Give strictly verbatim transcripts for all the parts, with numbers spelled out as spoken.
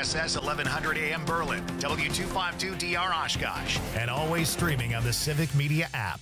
S S eleven hundred A M Berlin, W two fifty-two D R Oshkosh, and always streaming on the Civic Media app.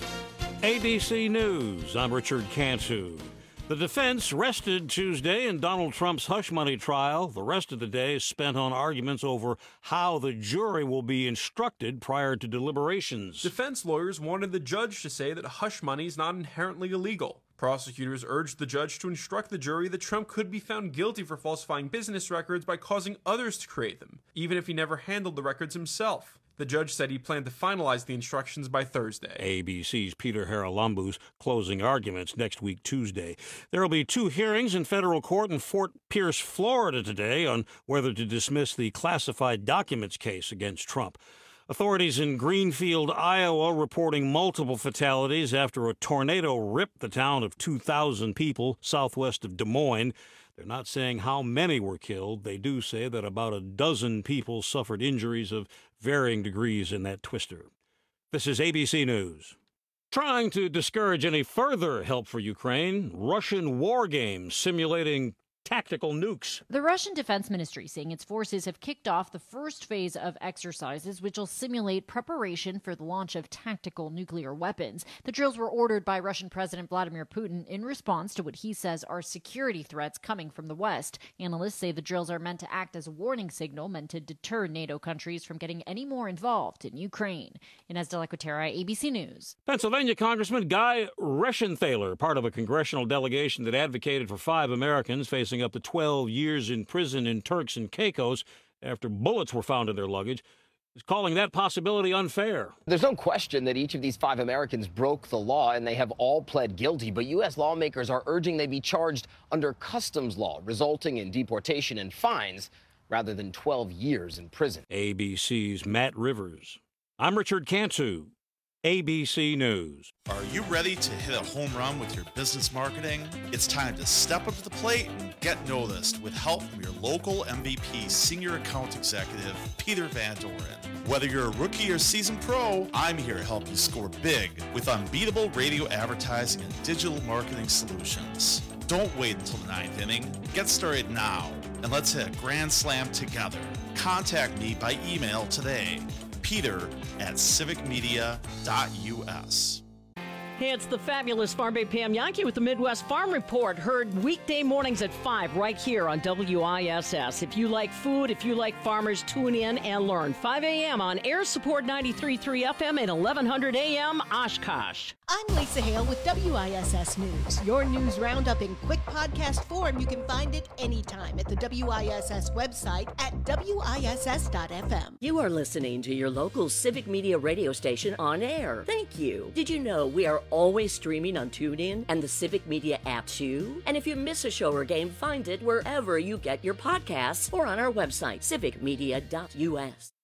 A B C News, I'm Richard Cantu. The defense rested Tuesday in Donald Trump's hush money trial. The rest of the day is spent on arguments over how the jury will be instructed prior to deliberations. Defense lawyers wanted the judge to say that hush money is not inherently illegal. Prosecutors urged the judge to instruct the jury that Trump could be found guilty for falsifying business records by causing others to create them, even if he never handled the records himself. The judge said he planned to finalize the instructions by Thursday. A B C's Peter Haralambou's closing arguments next week, Tuesday. There will be two hearings in federal court in Fort Pierce, Florida today on whether to dismiss the classified documents case against Trump. Authorities in Greenfield, Iowa, reporting multiple fatalities after a tornado ripped the town of two thousand people southwest of Des Moines. They're not saying how many were killed. They do say that about a dozen people suffered injuries of varying degrees in that twister. This is A B C News. Trying to discourage any further help for Ukraine, Russian war games simulating tactical nukes. The Russian Defense Ministry saying its forces have kicked off the first phase of exercises, which will simulate preparation for the launch of tactical nuclear weapons. The drills were ordered by Russian President Vladimir Putin in response to what he says are security threats coming from the West. Analysts say the drills are meant to act as a warning signal meant to deter NATO countries from getting any more involved in Ukraine. Inez de la Cuetara, A B C News. Pennsylvania Congressman Guy Reschenthaler, part of a congressional delegation that advocated for five Americans facing up to twelve years in prison in Turks and Caicos after bullets were found in their luggage, is calling that possibility unfair. There's no question that each of these five Americans broke the law, and they have all pled guilty. But U S lawmakers are urging they be charged under customs law, resulting in deportation and fines rather than twelve years in prison. A B C's Matt Rivers. I'm Richard Cantu. A B C News. Are you ready to hit a home run with your business marketing? It's time to step up to the plate and get noticed with help from your local M V P Senior Account Executive, Peter Van Doren. Whether you're a rookie or seasoned pro, I'm here to help you score big with unbeatable radio advertising and digital marketing solutions. Don't wait until the ninth inning. Get started now, and let's hit a grand slam together. Contact me by email today. Peter at civic media dot U S. Hey, it's the fabulous Farm Bay Pam Yankee with the Midwest Farm Report, heard weekday mornings at five right here on W I S S. If you like food, if you like farmers, tune in and learn. five a.m. on Air Support ninety-three point three F M and eleven hundred A M Oshkosh. I'm Lisa Hale with W I S S News. Your news roundup in quick podcast form. You can find it anytime at the W I S S website at W I S S dot F M. You are listening to your local Civic Media radio station on air. Thank you. Did you know we are always streaming on TuneIn and the Civic Media app too? And if you miss a show or game, find it wherever you get your podcasts or on our website, civic media dot U S.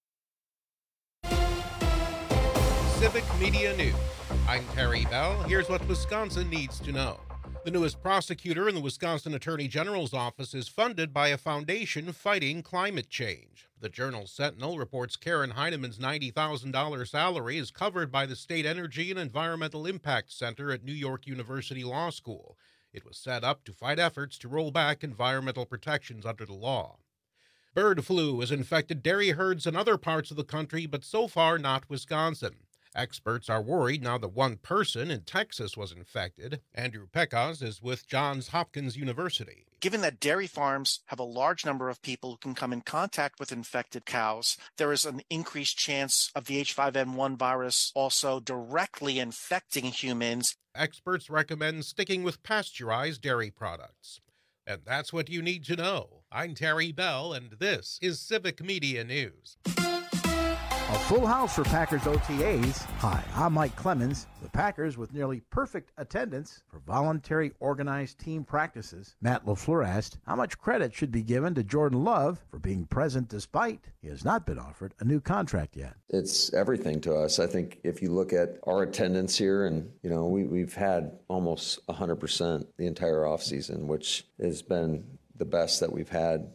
Civic Media News. I'm Terry Bell. Here's what Wisconsin needs to know. The newest prosecutor in the Wisconsin Attorney General's office is funded by a foundation fighting climate change. The Journal Sentinel reports Karen Heinemann's ninety thousand dollars salary is covered by the State Energy and Environmental Impact Center at New York University Law School. It was set up to fight efforts to roll back environmental protections under the law. Bird flu has infected dairy herds in other parts of the country, but so far not Wisconsin. Experts are worried now that one person in Texas was infected. Andrew Pecos is with Johns Hopkins University. Given that dairy farms have a large number of people who can come in contact with infected cows, there is an increased chance of the H five N one virus also directly infecting humans. Experts recommend sticking with pasteurized dairy products. And that's what you need to know. I'm Terry Bell, and this is Civic Media News. A full house for Packers O T As. Hi, I'm Mike Clemens. The Packers, with nearly perfect attendance for voluntary organized team practices. Matt LaFleur asked how much credit should be given to Jordan Love for being present despite he has not been offered a new contract yet. It's everything to us. I think if you look at our attendance here, and you know, we, we've had almost one hundred percent the entire offseason, which has been the best that we've had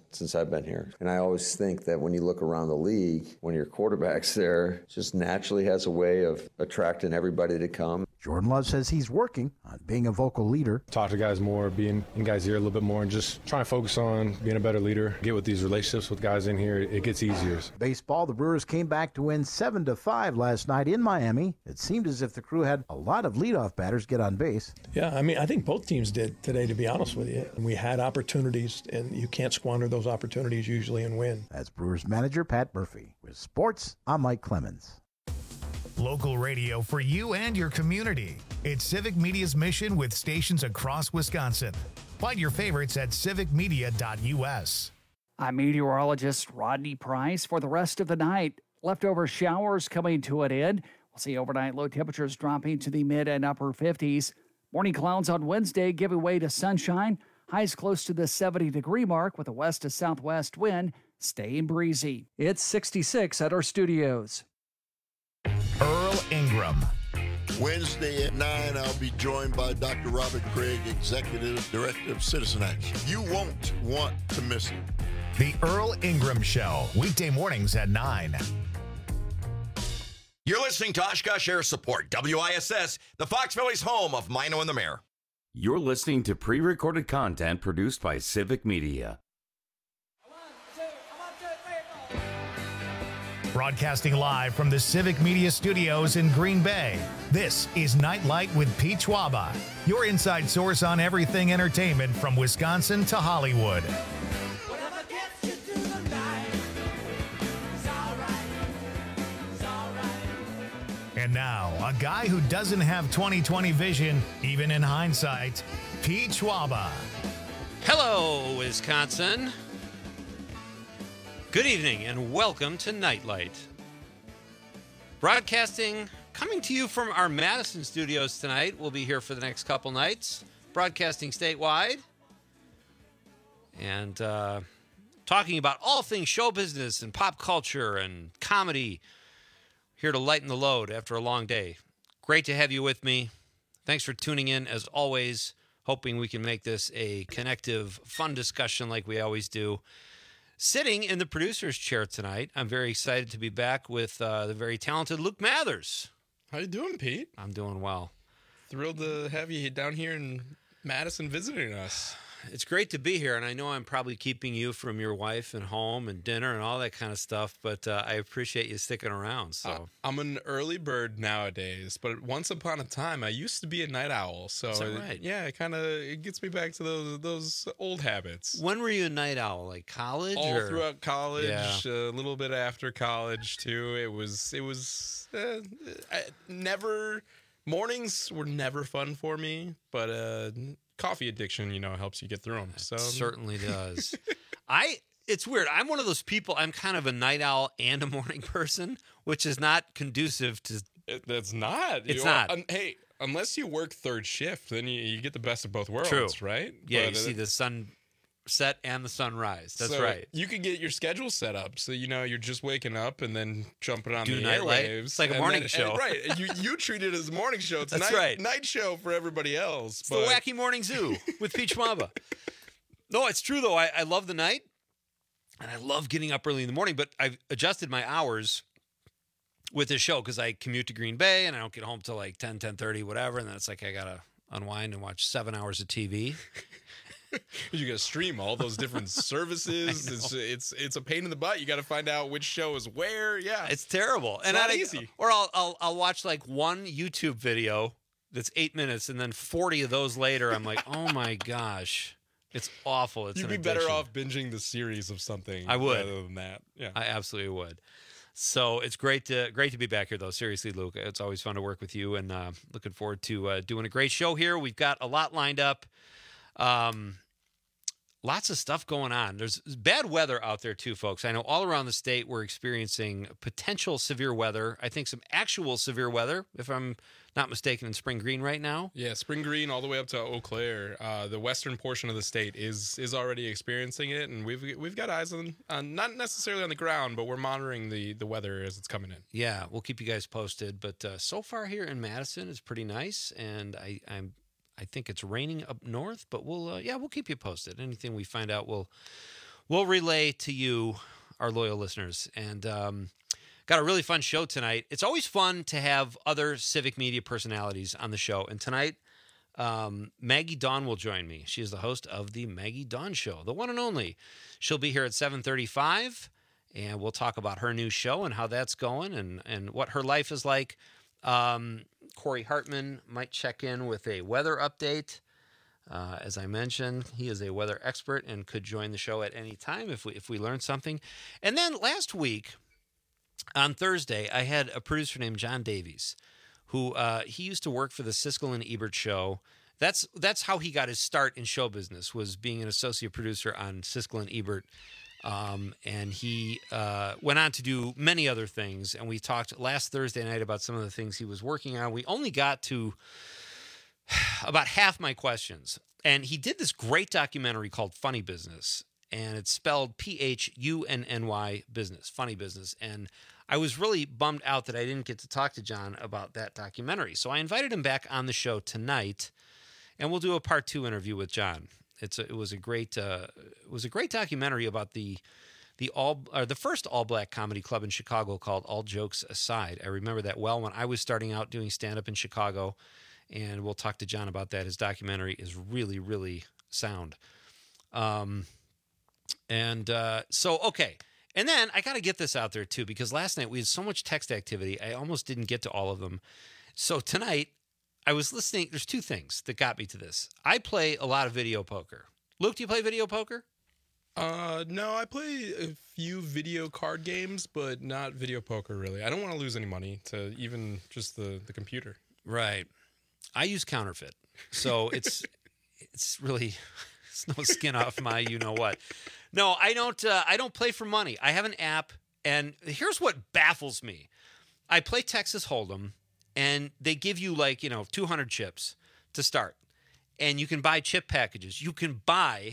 since I've been here. And I always think that when you look around the league, when your quarterback's there, just naturally has a way of attracting everybody to come. Jordan Love says he's working on being a vocal leader. Talk to guys more, being in guys' ear a little bit more, and just trying to focus on being a better leader. Get with these relationships with guys in here, it gets easier. Baseball, the Brewers came back to win seven to five last night in Miami. It seemed as if the Crew had a lot of leadoff batters get on base. Yeah, I mean, I think both teams did today, to be honest with you. We had opportunities, and you can't squander those opportunities usually and win. That's Brewers manager Pat Murphy. With sports, I'm Mike Clemens. Local radio for you and your community. It's Civic Media's mission with stations across Wisconsin. Find your favorites at civic media dot u s. I'm meteorologist Rodney Price. For the rest of the night, leftover showers coming to an end. We'll see overnight low temperatures dropping to the mid and upper fifties. Morning clouds on Wednesday giving way to sunshine. Highs close to the seventy degree mark with a west to southwest wind staying breezy. It's sixty-six at our studios. Earl Ingram. Wednesday at nine, I'll be joined by Doctor Robert Craig, Executive Director of Citizen Action. You won't want to miss it. The Earl Ingram Show, weekday mornings at nine. You're listening to Oshkosh Air Support, W I S S, the Fox Valley's home of Mino and the Mayor. You're listening to pre-recorded content produced by Civic Media. Broadcasting live from the Civic Media Studios in Green Bay, this is Nightlight with Pete Schwaba, your inside source on everything entertainment from Wisconsin to Hollywood. And now, a guy who doesn't have twenty twenty vision, even in hindsight, Pete Schwaba. Hello, Wisconsin. Good evening and welcome to Nightlight. Broadcasting, coming to you from our Madison studios tonight. We'll be here for the next couple nights. Broadcasting statewide. And uh, talking about all things show business and pop culture and comedy. Here to lighten the load after a long day. Great to have you with me. Thanks for tuning in as always. Hoping we can make this a connective, fun discussion like we always do. Sitting in the producer's chair tonight, I'm very excited to be back with uh, the very talented Luke Mathers. How you doing, Pete? I'm doing well. Thrilled to have you down here in Madison visiting us. It's great to be here, and I know I'm probably keeping you from your wife and home and dinner and all that kind of stuff, but uh, I appreciate you sticking around. So uh, I'm an early bird nowadays, but once upon a time, I used to be a night owl. So Is that right? it, yeah, it kind of it gets me back to those those old habits. When were you a night owl? Like college? All or? throughout college, Yeah. a little bit after college too. It was it was uh, I never mornings were never fun for me, but. Uh, Coffee addiction, you know, helps you get through them. So It certainly does. I. It's weird. I'm one of those people. I'm kind of a night owl and a morning person, which is not conducive to. It, that's not. It's You are- not. um, hey, unless you work third shift, then you, you get the best of both worlds, True. right? Yeah, But, you uh, see the sun set and the sunrise. That's so right. You can get your schedule set up, so you know you're just waking up and then jumping on Do the nightlight. airwaves. It's like a and morning then- show. and- right? and you you treat it as a morning show. It's That's night, right. Night show for everybody else. It's but the Wacky Morning Zoo with Pete Schwaba. No, it's true, though. I, I love the night, and I love getting up early in the morning, but I've adjusted my hours with this show because I commute to Green Bay, and I don't get home till like ten, ten thirty, whatever, and then it's like I got to unwind and watch seven hours of T V. You got to stream all those different services. It's, it's it's a pain in the butt. You got to find out which show is where. Yeah, It's terrible. It's and not I, easy. Or I'll, I'll I'll watch like one YouTube video that's eight minutes, and then forty of those later, I'm like, oh my gosh, it's awful. It's You'd an be better addiction. off binging the series of something. I would. rather than that. Yeah, I absolutely would. So it's great to great to be back here, though. Seriously, Luke, it's always fun to work with you, and uh, looking forward to uh, doing a great show here. We've got a lot lined up. Um, Lots of stuff going on. There's bad weather out there too, folks. I know all around the state we're experiencing potential severe weather. I think some actual severe weather, if I'm not mistaken, in Spring Green right now. Yeah, Spring Green all the way up to Eau Claire. Uh, the western portion of the state is is already experiencing it, and we've we've got eyes on, on not necessarily on the ground, but we're monitoring the the weather as it's coming in. Yeah, we'll keep you guys posted. But uh, so far here in Madison, it's pretty nice, and I, I'm. I think it's raining up north, but we'll uh, yeah we'll keep you posted. Anything we find out, we'll we'll relay to you, our loyal listeners. And um, got a really fun show tonight. It's always fun to have other civic media personalities on the show. And tonight, um, Maggie Dawn will join me. She is the host of the Maggie Dawn Show, the one and only. She'll be here at seven thirty-five, and we'll talk about her new show and how that's going and, and what her life is like. Um, Corey Hartman might check in with a weather update. Uh, as I mentioned, he is a weather expert and could join the show at any time if we if we learn something. And then last week, on Thursday, I had a producer named John Davies, who uh, he used to work for the Siskel and Ebert show. That's that's how he got his start in show business, was being an associate producer on Siskel and Ebert. Um, and he uh, went on to do many other things. And we talked last Thursday night about some of the things he was working on. We only got to about half my questions. And he did this great documentary called Funny Business. And it's spelled P H U N N Y business, Funny Business. And I was really bummed out that I didn't get to talk to John about that documentary. So I invited him back on the show tonight, and we'll do a part two interview with John. It's a, it was a great uh, it was a great documentary about the the all or the first all black comedy club in Chicago called All Jokes Aside. I remember that well when I was starting out doing stand up in Chicago, and we'll talk to John about that. His documentary is really really sound. Um, and uh, so okay, and then I got to get this out there too, because last night we had so much text activity, I almost didn't get to all of them. So tonight, I was listening. There's two things that got me to this. I play a lot of video poker. Luke, do you play video poker? Uh, no, I play a few video card games, but not video poker, really. I don't want to lose any money to even just the, the computer. Right. I use counterfeit. So it's it's really it's no skin off my you-know-what. No, I don't, uh, I don't play for money. I have an app, and here's what baffles me. I play Texas Hold'em, and they give you like, you know, two hundred chips to start. And you can buy chip packages. You can buy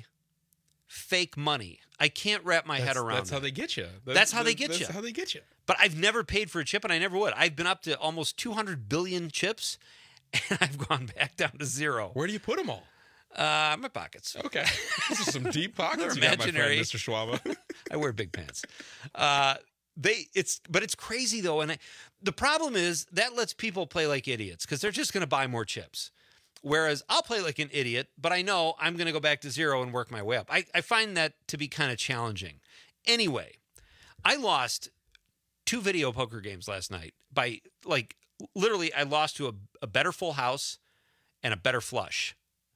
fake money. I can't wrap my that's, head around That's that. how they get you. That's, that's how they get that's you. That's how they get you. But I've never paid for a chip, and I never would. I've been up to almost two hundred billion chips, and I've gone back down to zero. Where do you put them all? Uh, my pockets. Okay. These are some deep pockets. They're imaginary. You got, my friend, Mister Schwab. I wear big pants. Uh, They it's but it's crazy though, and I, the problem is that lets people play like idiots because they're just going to buy more chips. Whereas I'll play like an idiot, but I know I'm going to go back to zero and work my way up. I, I find that to be kind of challenging. Anyway, I lost two video poker games last night by like literally I lost to a, a better full house and a better flush.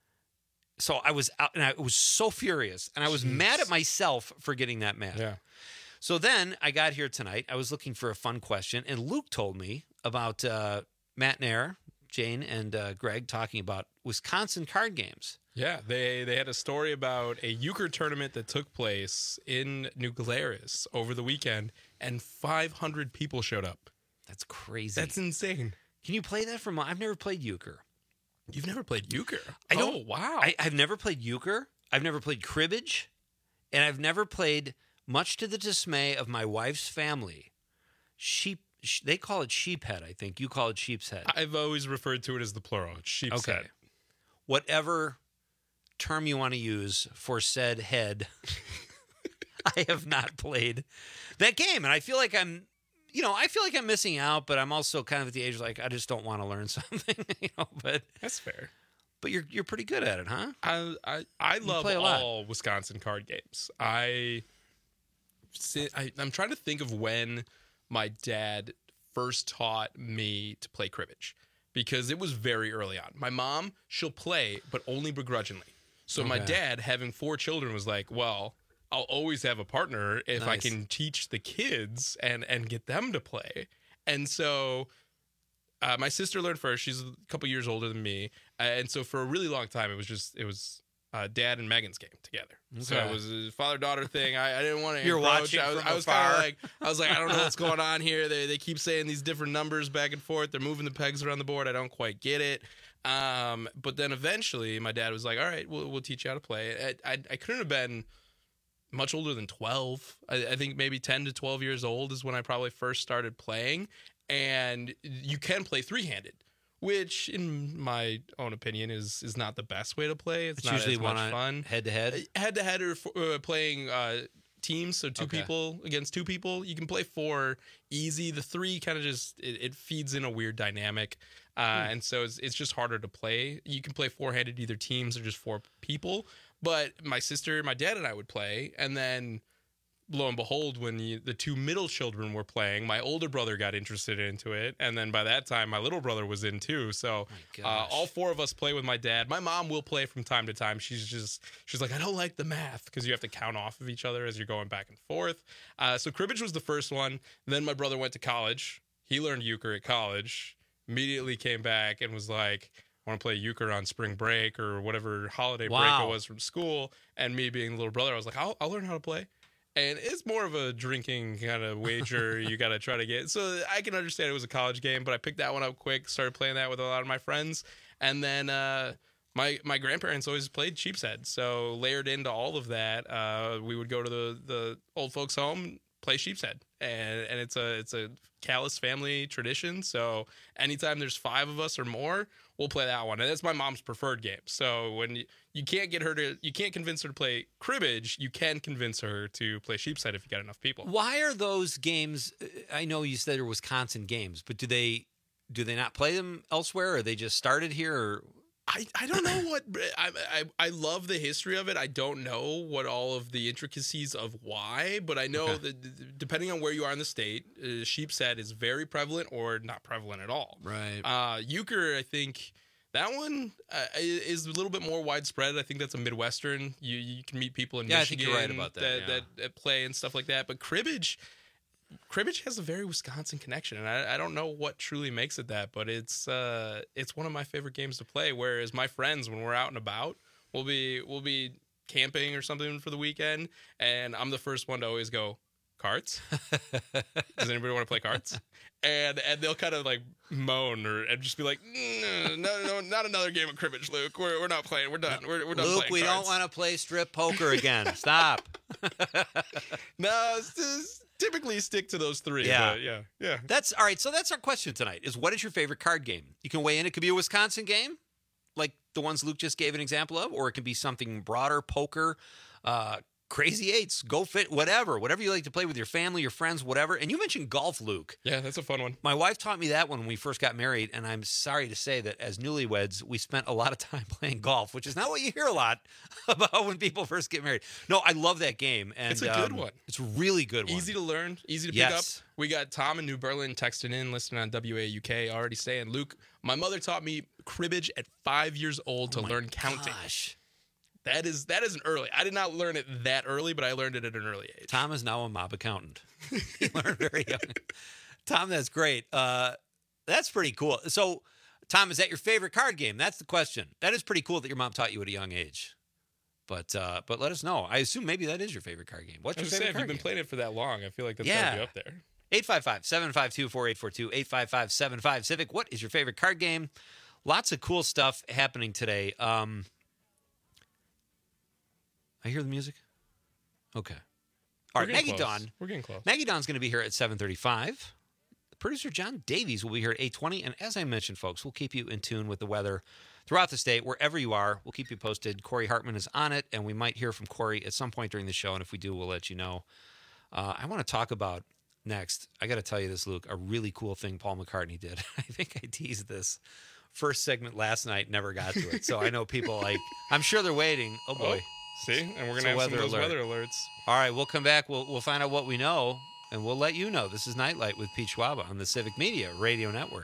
So I was out and I was so furious, and I was Jeez. mad at myself for getting that mad. Yeah. So then I got here tonight. I was looking for a fun question, and Luke told me about uh, Matt Nair, Jane, and uh, Greg talking about Wisconsin card games. Yeah, they they had a story about a euchre tournament that took place in New Glarus over the weekend, and five hundred people showed up. That's crazy. That's insane. Can you play that from? I've never played euchre. You've never played euchre? I don't. Oh, wow. I, I've never played euchre. I've never played cribbage, and I've never played. Much to the dismay of my wife's family, sheep, sh- they call it sheephead, I think. You call it sheep's head. I've always referred to it as the plural. It's sheep's okay. head. Whatever term you want to use for said head, I have not played that game. And I feel like I'm, you know, I feel like I'm missing out, but I'm also kind of at the age like I just don't want to learn something, you know, but that's fair. But you're you're pretty good at it, huh? I I, I love all Wisconsin card games. I... I, I'm trying to think of when my dad first taught me to play cribbage, because it was very early on. My mom, she'll play, but only begrudgingly. So okay. my dad, having four children, was like, well, I'll always have a partner if nice. I can teach the kids and, and get them to play. And so uh, my sister learned first. She's a couple years older than me. And so for a really long time, it was just, it was... Uh, Dad and Megan's game together. Okay. So it was a father-daughter thing. I, I didn't want to You're encroach. watching I was, from I was kind of like, I was like, I don't know what's going on here. They they keep saying these different numbers back and forth. They're moving the pegs around the board. I don't quite get it. Um, but then eventually, my dad was like, "All right, we'll we'll teach you how to play." I I, I couldn't have been much older than twelve. I, I think maybe ten to twelve years old is when I probably first started playing. And you can play three-handed, which, in my own opinion, is is not the best way to play. It's, It's not usually as much one fun. head to head, head to head, or uh, playing uh, teams. So two Okay. people against two people. You can play four easy. The three kind of just it, it feeds in a weird dynamic, uh, Hmm. and so it's, it's just harder to play. You can play four handed either teams or just four people. But my sister, my dad, and I would play, and then lo and behold, when you, the two middle children were playing, my older brother got interested into it, and then by that time, my little brother was in too. So uh, all four of us play with my dad. My mom will play from time to time. She's just she's like, I don't like the math because you have to count off of each other as you're going back and forth. Uh, so cribbage was the first one. Then my brother went to college. He learned euchre at college. Immediately came back and was like, I want to play euchre on spring break or whatever holiday break Wow. it was from school. And me being the little brother, I was like, I'll, I'll learn how to play. And it's more of a drinking kind of wager you got to try to get. So I can understand it was a college game, but I picked that one up quick, started playing that with a lot of my friends. And then uh, my my grandparents always played Sheepshead. So layered into all of that, uh, we would go to the, the old folks' home, play Sheepshead. And and it's a it's a Callis family tradition. So anytime there's five of us or more, we'll play that one. And that's my mom's preferred game. So when you, you can't get her to, you can't convince her to play cribbage, you can convince her to play Sheepshead if you got enough people. Why are those games? I know you said they're Wisconsin games, but do they do they not play them elsewhere, or they just started here? Or I, I don't know what I, I I love the history of it. I don't know what all of the intricacies of why, but I know Okay. that depending on where you are in the state, uh, Sheepshead is very prevalent or not prevalent at all. Right. Uh, euchre, I think that one uh, is a little bit more widespread. I think that's a Midwestern. You you can meet people in Yeah, I think Michigan you're right about that, that, yeah. that, that play and stuff like that. But cribbage. Cribbage has a very Wisconsin connection, and I, I don't know what truly makes it that, but it's uh, it's one of my favorite games to play. Whereas my friends, when we're out and about, we'll be we'll be camping or something for the weekend, and I'm the first one to always go, cards? Does anybody want to play cards? And and they'll kind of like moan or and just be like, no, no, no, not another game of cribbage, Luke. We're we're not playing. We're done. We're we're done Luke, playing we cards. don't want to play strip poker again. Stop. No, it's just typically stick to those three. Yeah. but yeah, yeah. That's all right. So that's our question tonight: is what is your favorite card game? You can weigh in. It could be a Wisconsin game, like the ones Luke just gave an example of, or it can be something broader, poker, uh, crazy eights, go fit, whatever, whatever you like to play with your family, your friends, whatever. And you mentioned golf, Luke. Yeah, that's a fun one. My wife taught me that when we first got married, and I'm sorry to say that as newlyweds, we spent a lot of time playing golf, which is not what you hear a lot about when people first get married. No, I love that game. And, It's a good um, one. It's a really good one. Easy to learn, easy to pick Yes. up. We got Tom in New Berlin texting in, listening on W A U K, already saying, Luke, my mother taught me cribbage at five years old to Oh my learn counting. gosh. That is that is an early. I did not learn it that early, but I learned it at an early age. Tom is now a mob accountant. He learned very young. Tom, that's great. Uh, that's pretty cool. So, Tom, is that your favorite card game? That's the question. That is pretty cool that your mom taught you at a young age. But uh, but let us know. I assume maybe that is your favorite card game. What's I your was saying, favorite if card Oh, you've been game? playing it for that long, I feel like that's Yeah. gotta be up there. eight five five, seven five two, four eight four two, eight five five, seven five Civic. What is your favorite card game? Lots of cool stuff happening today. Um, I hear the music. Okay. All We're right, getting Maggie close. Dawn. We're getting close. Maggie Dawn's going to be here at seven thirty-five. Producer John Davies will be here at eight twenty. And as I mentioned, folks, we'll keep you in tune with the weather throughout the state, wherever you are. We'll keep you posted. Corey Hartman is on it, and we might hear from Corey at some point during the show. And if we do, we'll let you know. Uh, I want to talk about next. I got to tell you this, Luke, a really cool thing Paul McCartney did. I think I teased this first segment last night, never got to it. So I know people like, I'm sure they're waiting. Oh, boy. Oh, see? And we're It's going a to have some of those alert. weather alerts. All right, we'll come back. We'll, we'll find out what we know, and we'll let you know. This is Nightlight with Pete Schwaba on the Civic Media Radio Network.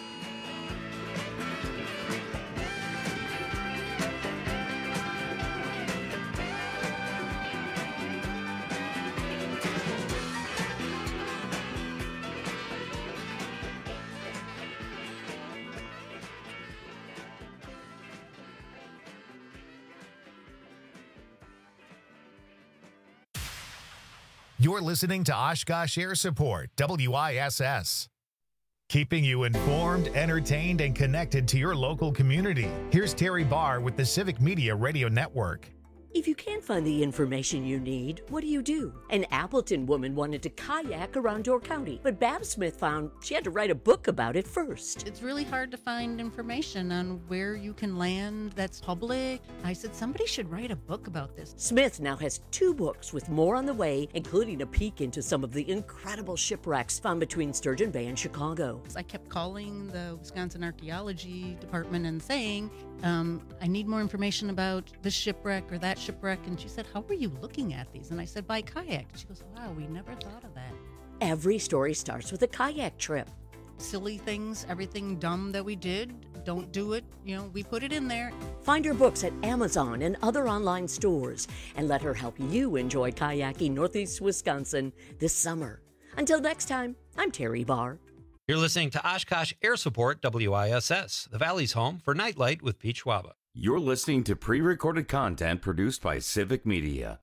You're listening to Oshkosh Air Support, W I S S. Keeping you informed, entertained, and connected to your local community. Here's Terry Barr with the Civic Media Radio Network. If you can't find the information you need, what do you do? An Appleton woman wanted to kayak around Door County, but Bab Smith found she had to write a book about it first. It's really hard to find information on where you can land that's public. I said, somebody should write a book about this. Smith now has two books with more on the way, including a peek into some of the incredible shipwrecks found between Sturgeon Bay and Chicago. I kept calling the Wisconsin Archaeology Department and saying, um, I need more information about this shipwreck or that shipwreck. And she said, how are you looking at these? And I said, by kayak. She goes, wow, we never thought of that. Every story starts with a kayak trip. Silly things, everything dumb that we did, don't do it. You know, we put it in there. Find her books at Amazon and other online stores, and let her help you enjoy kayaking Northeast Wisconsin this summer. Until next time, I'm Terry Barr. You're listening to Oshkosh Air Support W I S S, the Valley's home for Nightlight with Pete Schwaba. You're listening to pre-recorded content produced by Civic Media.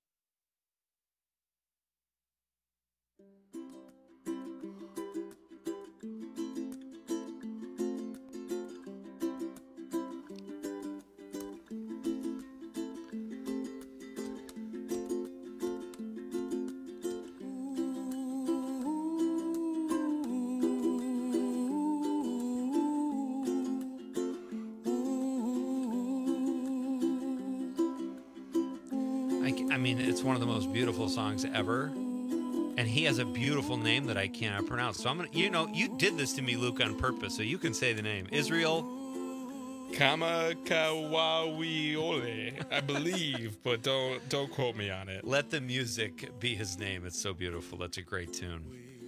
I mean, it's one of the most beautiful songs ever, and he has a beautiful name that I cannot pronounce. So I'm gonna, you know, you did this to me, Luke, on purpose, so you can say the name. Israel Kamakawawiole, I believe, but don't don't quote me on it. Let the music be his name. It's so beautiful. That's a great tune.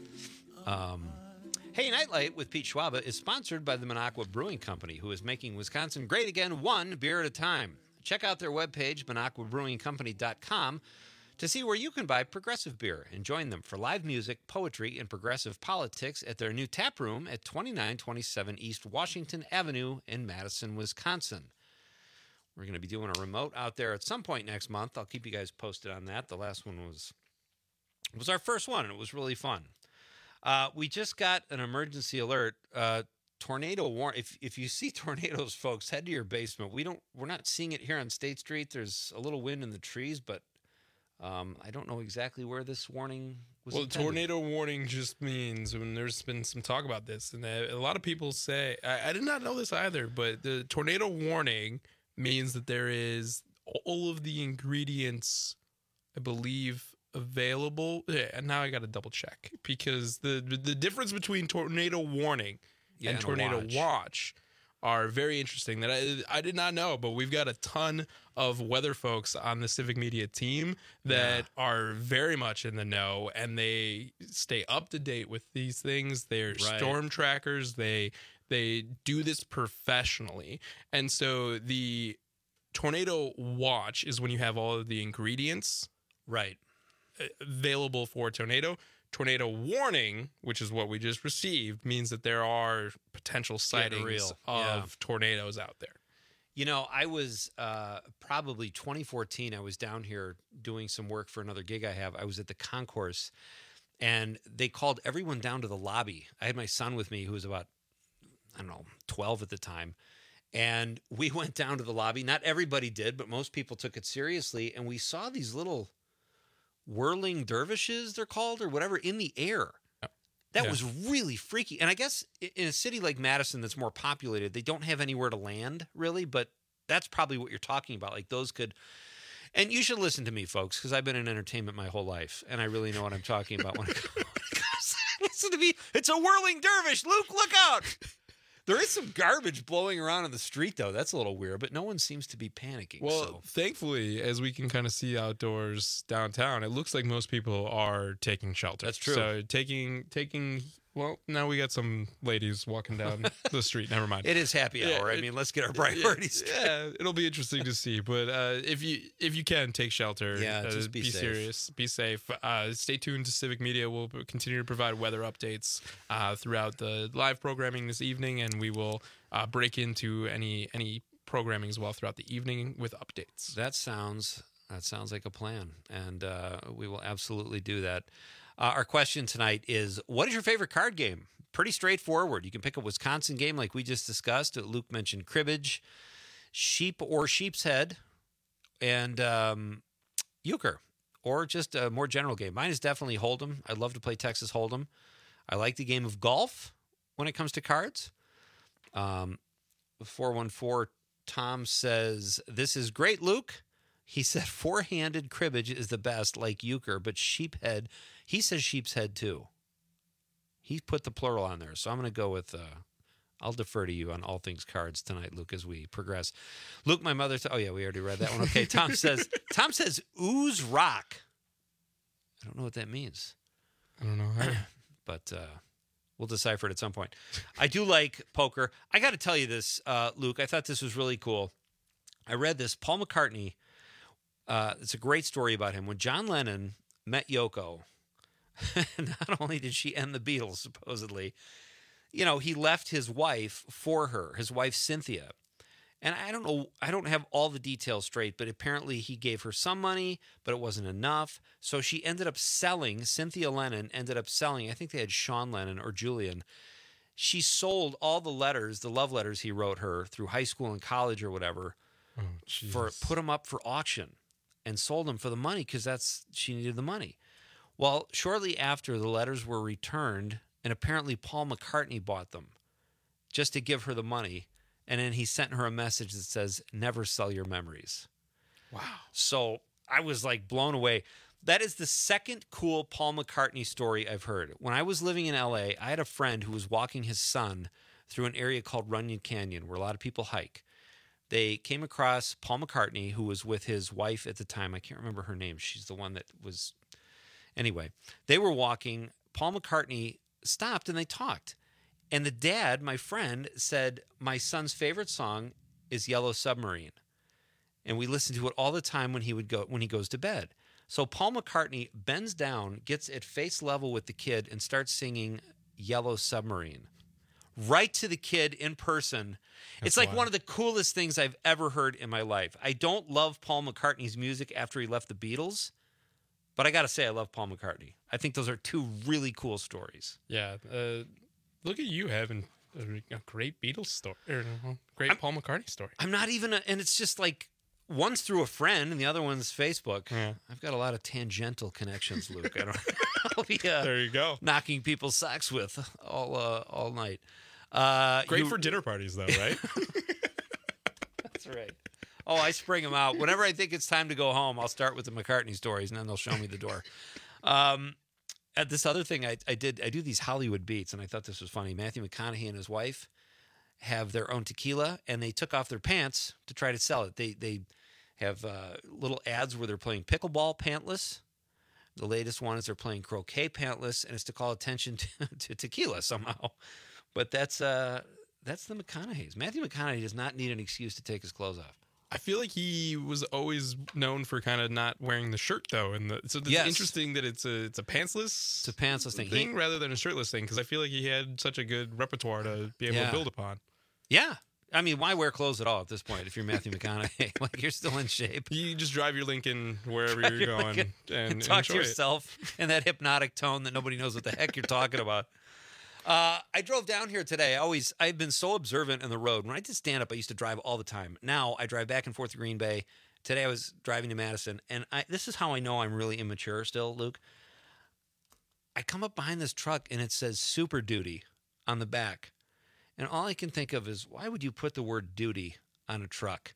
Um, hey, Nightlight with Pete Schwaba is sponsored by the Minocqua Brewing Company, who is making Wisconsin great again, one beer at a time. Check out their webpage, minocqua brewing company dot com, to see where you can buy progressive beer and join them for live music, poetry, and progressive politics at their new tap room at twenty-nine twenty-seven East Washington Avenue in Madison, Wisconsin. We're going to be doing a remote out there at some point next month. I'll keep you guys posted on that. The last one was was our first one, and it was really fun. Uh, we just got an emergency alert. Uh, Tornado warn. If if you see tornadoes, folks, head to your basement. We don't. We're not seeing it here on State Street. There's a little wind in the trees, but um, I don't know exactly where this warning was. Well, intended. tornado warning just means when there's been some talk about this, and a lot of people say I, I did not know this either, but the tornado warning means that there is all of the ingredients, I believe, available. Yeah, and now I got to double check because the the difference between tornado warning Yeah, and, and Tornado watch. watch are very interesting that I, I did not know, but we've got a ton of weather folks on the Civic Media team that yeah. are very much in the know, and they stay up to date with these things. They're right. storm trackers. They they do this professionally. And so the Tornado Watch is when you have all of the ingredients right available for a tornado. Tornado warning, which is what we just received, means that there are potential sightings of yeah. tornadoes out there. You know, I was uh, probably twenty fourteen. I was down here doing some work for another gig I have. I was at the concourse, and they called everyone down to the lobby. I had my son with me, who was about, I don't know, twelve at the time. And we went down to the lobby. Not everybody did, but most people took it seriously. And we saw these little whirling dervishes, they're called, or whatever, in the air. That yeah. was really freaky. And I guess in a city like Madison that's more populated, they don't have anywhere to land, really, but that's probably what you're talking about. Like those could... And you should listen to me, folks, because I've been in entertainment my whole life, and I really know what I'm talking about when it comes. Listen to me. It's a whirling dervish. Luke, look out. There is some garbage blowing around in the street, though. That's a little weird, but no one seems to be panicking. Well, so. Thankfully, as we can kind of see outdoors downtown, it looks like most people are taking shelter. That's true. So taking, taking. Well, now we got some ladies walking down the street. Never mind. It is happy hour. Yeah, I mean, let's get our priorities straight. Yeah, it'll be interesting to see. But uh, if you if you can, take shelter. Yeah, uh, just be, be safe. serious. Be safe. Uh, stay tuned to Civic Media. We'll continue to provide weather updates uh, throughout the live programming this evening, and we will uh, break into any any programming as well throughout the evening with updates. That sounds that sounds like a plan, and uh, we will absolutely do that. Uh, our question tonight is, what is your favorite card game? Pretty straightforward. You can pick a Wisconsin game like we just discussed. Luke mentioned cribbage, sheep or sheep's head, and um, euchre, or just a more general game. Mine is definitely Hold'em. I love to play Texas Hold'em. I like the game of golf when it comes to cards. Um, four one four Tom says, this is great, Luke. He said four-handed cribbage is the best, like euchre, but sheephead, he says sheep's head too. He put the plural on there, so I'm going to go with, uh, I'll defer to you on all things cards tonight, Luke, as we progress. Luke, my mother, t- oh yeah, we already read that one. Okay, Tom says, Tom says ooze rock. I don't know what that means. I don't know how. But uh, we'll decipher it at some point. I do like poker. I got to tell you this, uh, Luke. I thought this was really cool. I read this. Paul McCartney, uh, it's a great story about him. When John Lennon met Yoko, not only did she end the Beatles, supposedly, you know, he left his wife for her, his wife, Cynthia. And I don't know, I don't have all the details straight, but apparently he gave her some money, but it wasn't enough. So she ended up selling, Cynthia Lennon ended up selling, I think they had Sean Lennon or Julian. She sold all the letters, the love letters he wrote her through high school and college or whatever, oh, for put them up for auction and sold them for the money because that's she needed the money. Well, shortly after, the letters were returned, and apparently Paul McCartney bought them just to give her the money. And then he sent her a message that says, never sell your memories. Wow. So I was like blown away. That is the second cool Paul McCartney story I've heard. When I was living in L A, I had a friend who was walking his son through an area called Runyon Canyon, where a lot of people hike. They came across Paul McCartney, who was with his wife at the time. I can't remember her name. She's the one that was... Anyway, they were walking. Paul McCartney stopped and they talked. And the dad, my friend, said, my son's favorite song is Yellow Submarine. And we listened to it all the time when he would go when he goes to bed. So Paul McCartney bends down, gets at face level with the kid, and starts singing Yellow Submarine. Right to the kid in person. That's it's like wild. one of the coolest things I've ever heard in my life. I don't love Paul McCartney's music after he left the Beatles, but I got to say I love Paul McCartney. I think those are two really cool stories. Yeah. Uh, look at you having a, a great Beatles story, or a great I'm, Paul McCartney story. I'm not even, a, and it's just like one's through a friend and the other one's Facebook. Yeah. I've got a lot of tangential connections, Luke. I don't. I'll be uh, there you go, knocking people's socks with all uh, all night. Uh, Great you, for dinner parties, though, right? That's right. Oh, I spring them out whenever I think it's time to go home. I'll start with the McCartney stories, and then they'll show me the door. Um, At this other thing I, I did, I do these Hollywood beats, and I thought this was funny. Matthew McConaughey and his wife have their own tequila, and they took off their pants to try to sell it. They they have uh, little ads where they're playing pickleball pantless. The latest one is they're playing croquet pantless, and it's to call attention to, to tequila somehow. But that's uh, that's the McConaughey's. Matthew McConaughey does not need an excuse to take his clothes off. I feel like he was always known for kind of not wearing the shirt, though, and the, so it's Yes. interesting that it's a it's a pantsless It's a pantsless thing. thing He- rather than a shirtless thing, because I feel like he had such a good repertoire to be able Yeah. to build upon. Yeah. I mean, why wear clothes at all at this point if you're Matthew McConaughey? Like, you're still in shape. You just drive your Lincoln wherever Drive you're your going Lincoln and talk enjoy to it. yourself in that hypnotic tone that nobody knows what the heck you're talking about. Uh, I drove down here today. I always, I've been so observant in the road. When I did stand up, I used to drive all the time. Now I drive back and forth to Green Bay. Today I was driving to Madison, and I, this is how I know I'm really immature still, Luke. I come up behind this truck, and it says Super Duty on the back. And all I can think of is, why would you put the word duty on a truck?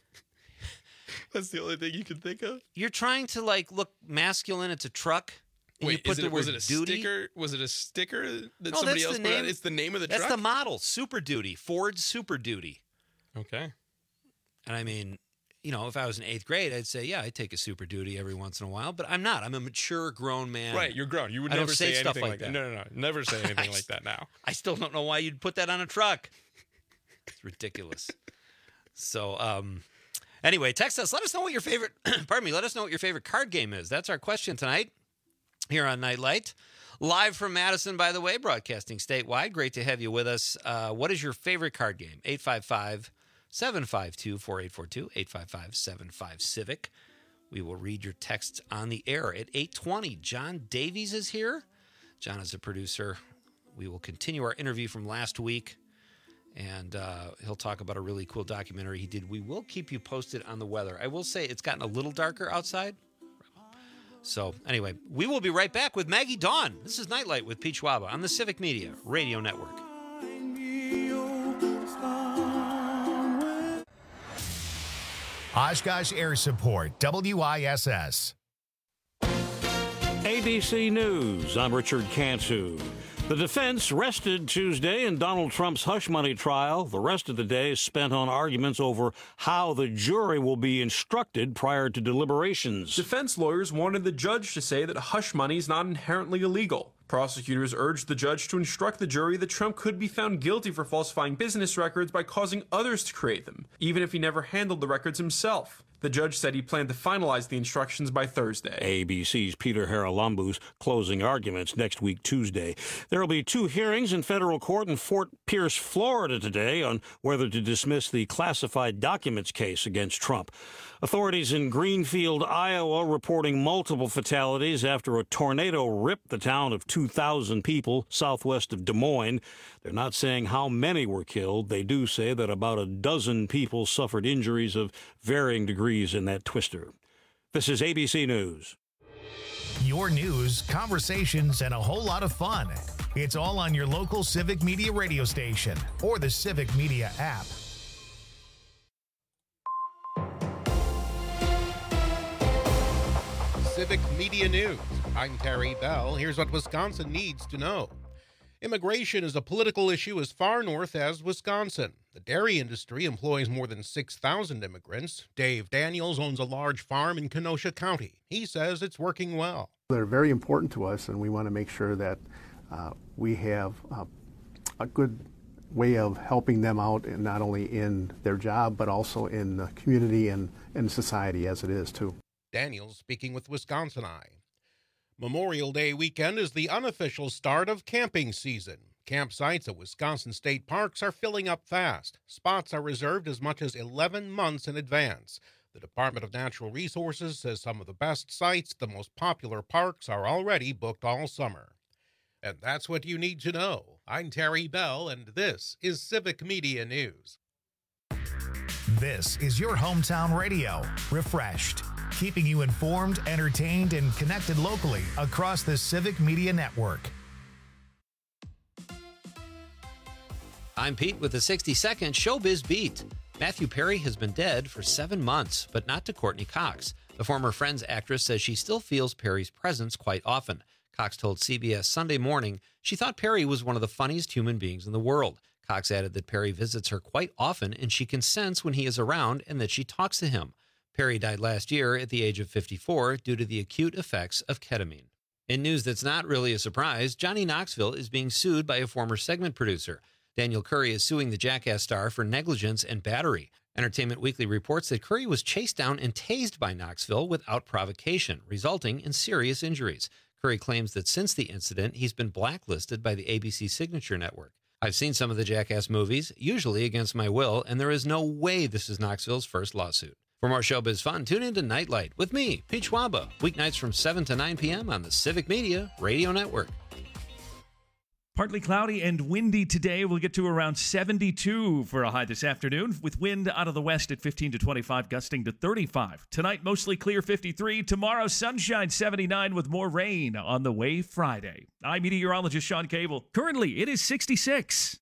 That's the only thing you can think of. You're trying to like look masculine. It's a truck. And you Wait, put is the it, word was it a duty? sticker? Was it a sticker that No, somebody that's else the put on? name. It's the name of the That's truck. the model, Super Duty, Ford Super Duty. Okay. And I mean, you know, if I was in eighth grade, I'd say, yeah, I take a Super Duty every once in a while. But I'm not. I'm a mature, grown man. Right, you're grown. You would I never don't say, say stuff anything like like that. No, no, no. Never say anything like that now. I still don't know why you'd put that on a truck. It's ridiculous. So, um, anyway, text us. Let us know what your favorite, pardon me, let us know what your favorite card game is. That's our question tonight here on Nightlight. Live from Madison, by the way, broadcasting statewide. Great to have you with us. Uh, what is your favorite card game? eight five five, seven five two, four eight four two, eight five five, seven five, Civic. We will read your texts on the air at eight twenty. John Davies is here. John is a producer. We will continue our interview from last week. And uh, he'll talk about a really cool documentary he did. We will keep you posted on the weather. I will say it's gotten a little darker outside. So anyway, we will be right back with Maggie Dawn. This is Nightlight with Pete Schwaba on the Civic Media Radio Network. Oshkosh Air Support, W I S S. A B C News, I'm Richard Cantu. The defense rested Tuesday in Donald Trump's hush money trial. The rest of the day is spent on arguments over how the jury will be instructed prior to deliberations. Defense lawyers wanted the judge to say that hush money is not inherently illegal. Prosecutors urged the judge to instruct the jury that Trump could be found guilty for falsifying business records by causing others to create them, even if he never handled the records himself. The judge said he planned to finalize the instructions by Thursday. A B C's Peter Haralambou's closing arguments next week, Tuesday. There will be two hearings in federal court in Fort Pierce, Florida today on whether to dismiss the classified documents case against Trump. Authorities in Greenfield, Iowa, reporting multiple fatalities after a tornado ripped the town of two thousand people southwest of Des Moines. They're not saying how many were killed. They do say that about a dozen people suffered injuries of varying degrees in that twister. This is A B C News. Your news, conversations, and a whole lot of fun. It's all on your local Civic Media radio station or the Civic Media app. Civic Media News. I'm Terry Bell. Here's what Wisconsin needs to know. Immigration is a political issue as far north as Wisconsin. The dairy industry employs more than six thousand immigrants. Dave Daniels owns a large farm in Kenosha County. He says it's working well. They're very important to us, and we want to make sure that uh, we have uh, a good way of helping them out, and not only in their job, but also in the community and, and society as it is, too. Daniels speaking with Wisconsin Eye. Memorial Day weekend is the unofficial start of camping season. Campsites at Wisconsin state parks are filling up fast. Spots are reserved as much as eleven months in advance. The Department of Natural Resources says some of the best sites, the most popular parks, are already booked all summer. And that's what you need to know. I'm Terry Bell, and this is Civic Media News. This is your hometown radio, refreshed, keeping you informed, entertained, and connected locally across the Civic Media Network. I'm Pete with the sixty second Showbiz Beat. Matthew Perry has been dead for seven months, but not to Courtney Cox. The former Friends actress says she still feels Perry's presence quite often. Cox told C B S Sunday Morning she thought Perry was one of the funniest human beings in the world. Cox added that Perry visits her quite often and she can sense when he is around and that she talks to him. Perry died last year at the age of fifty-four due to the acute effects of ketamine. In news that's not really a surprise, Johnny Knoxville is being sued by a former segment producer. Daniel Curry is suing the Jackass star for negligence and battery. Entertainment Weekly reports that Curry was chased down and tased by Knoxville without provocation, resulting in serious injuries. Curry claims that since the incident, he's been blacklisted by the A B C Signature Network. I've seen some of the Jackass movies, usually against my will, and there is no way this is Knoxville's first lawsuit. For more showbiz fun, tune in to Nightlight with me, Pete Schwaba, weeknights from seven to nine p.m. on the Civic Media Radio Network. Partly cloudy and windy today. We'll get to around seventy-two for a high this afternoon, with wind out of the west at fifteen to twenty-five, gusting to thirty-five. Tonight, mostly clear, fifty-three. Tomorrow, sunshine, seventy-nine, with more rain on the way Friday. I'm meteorologist Sean Cable. Currently, it is sixty-six.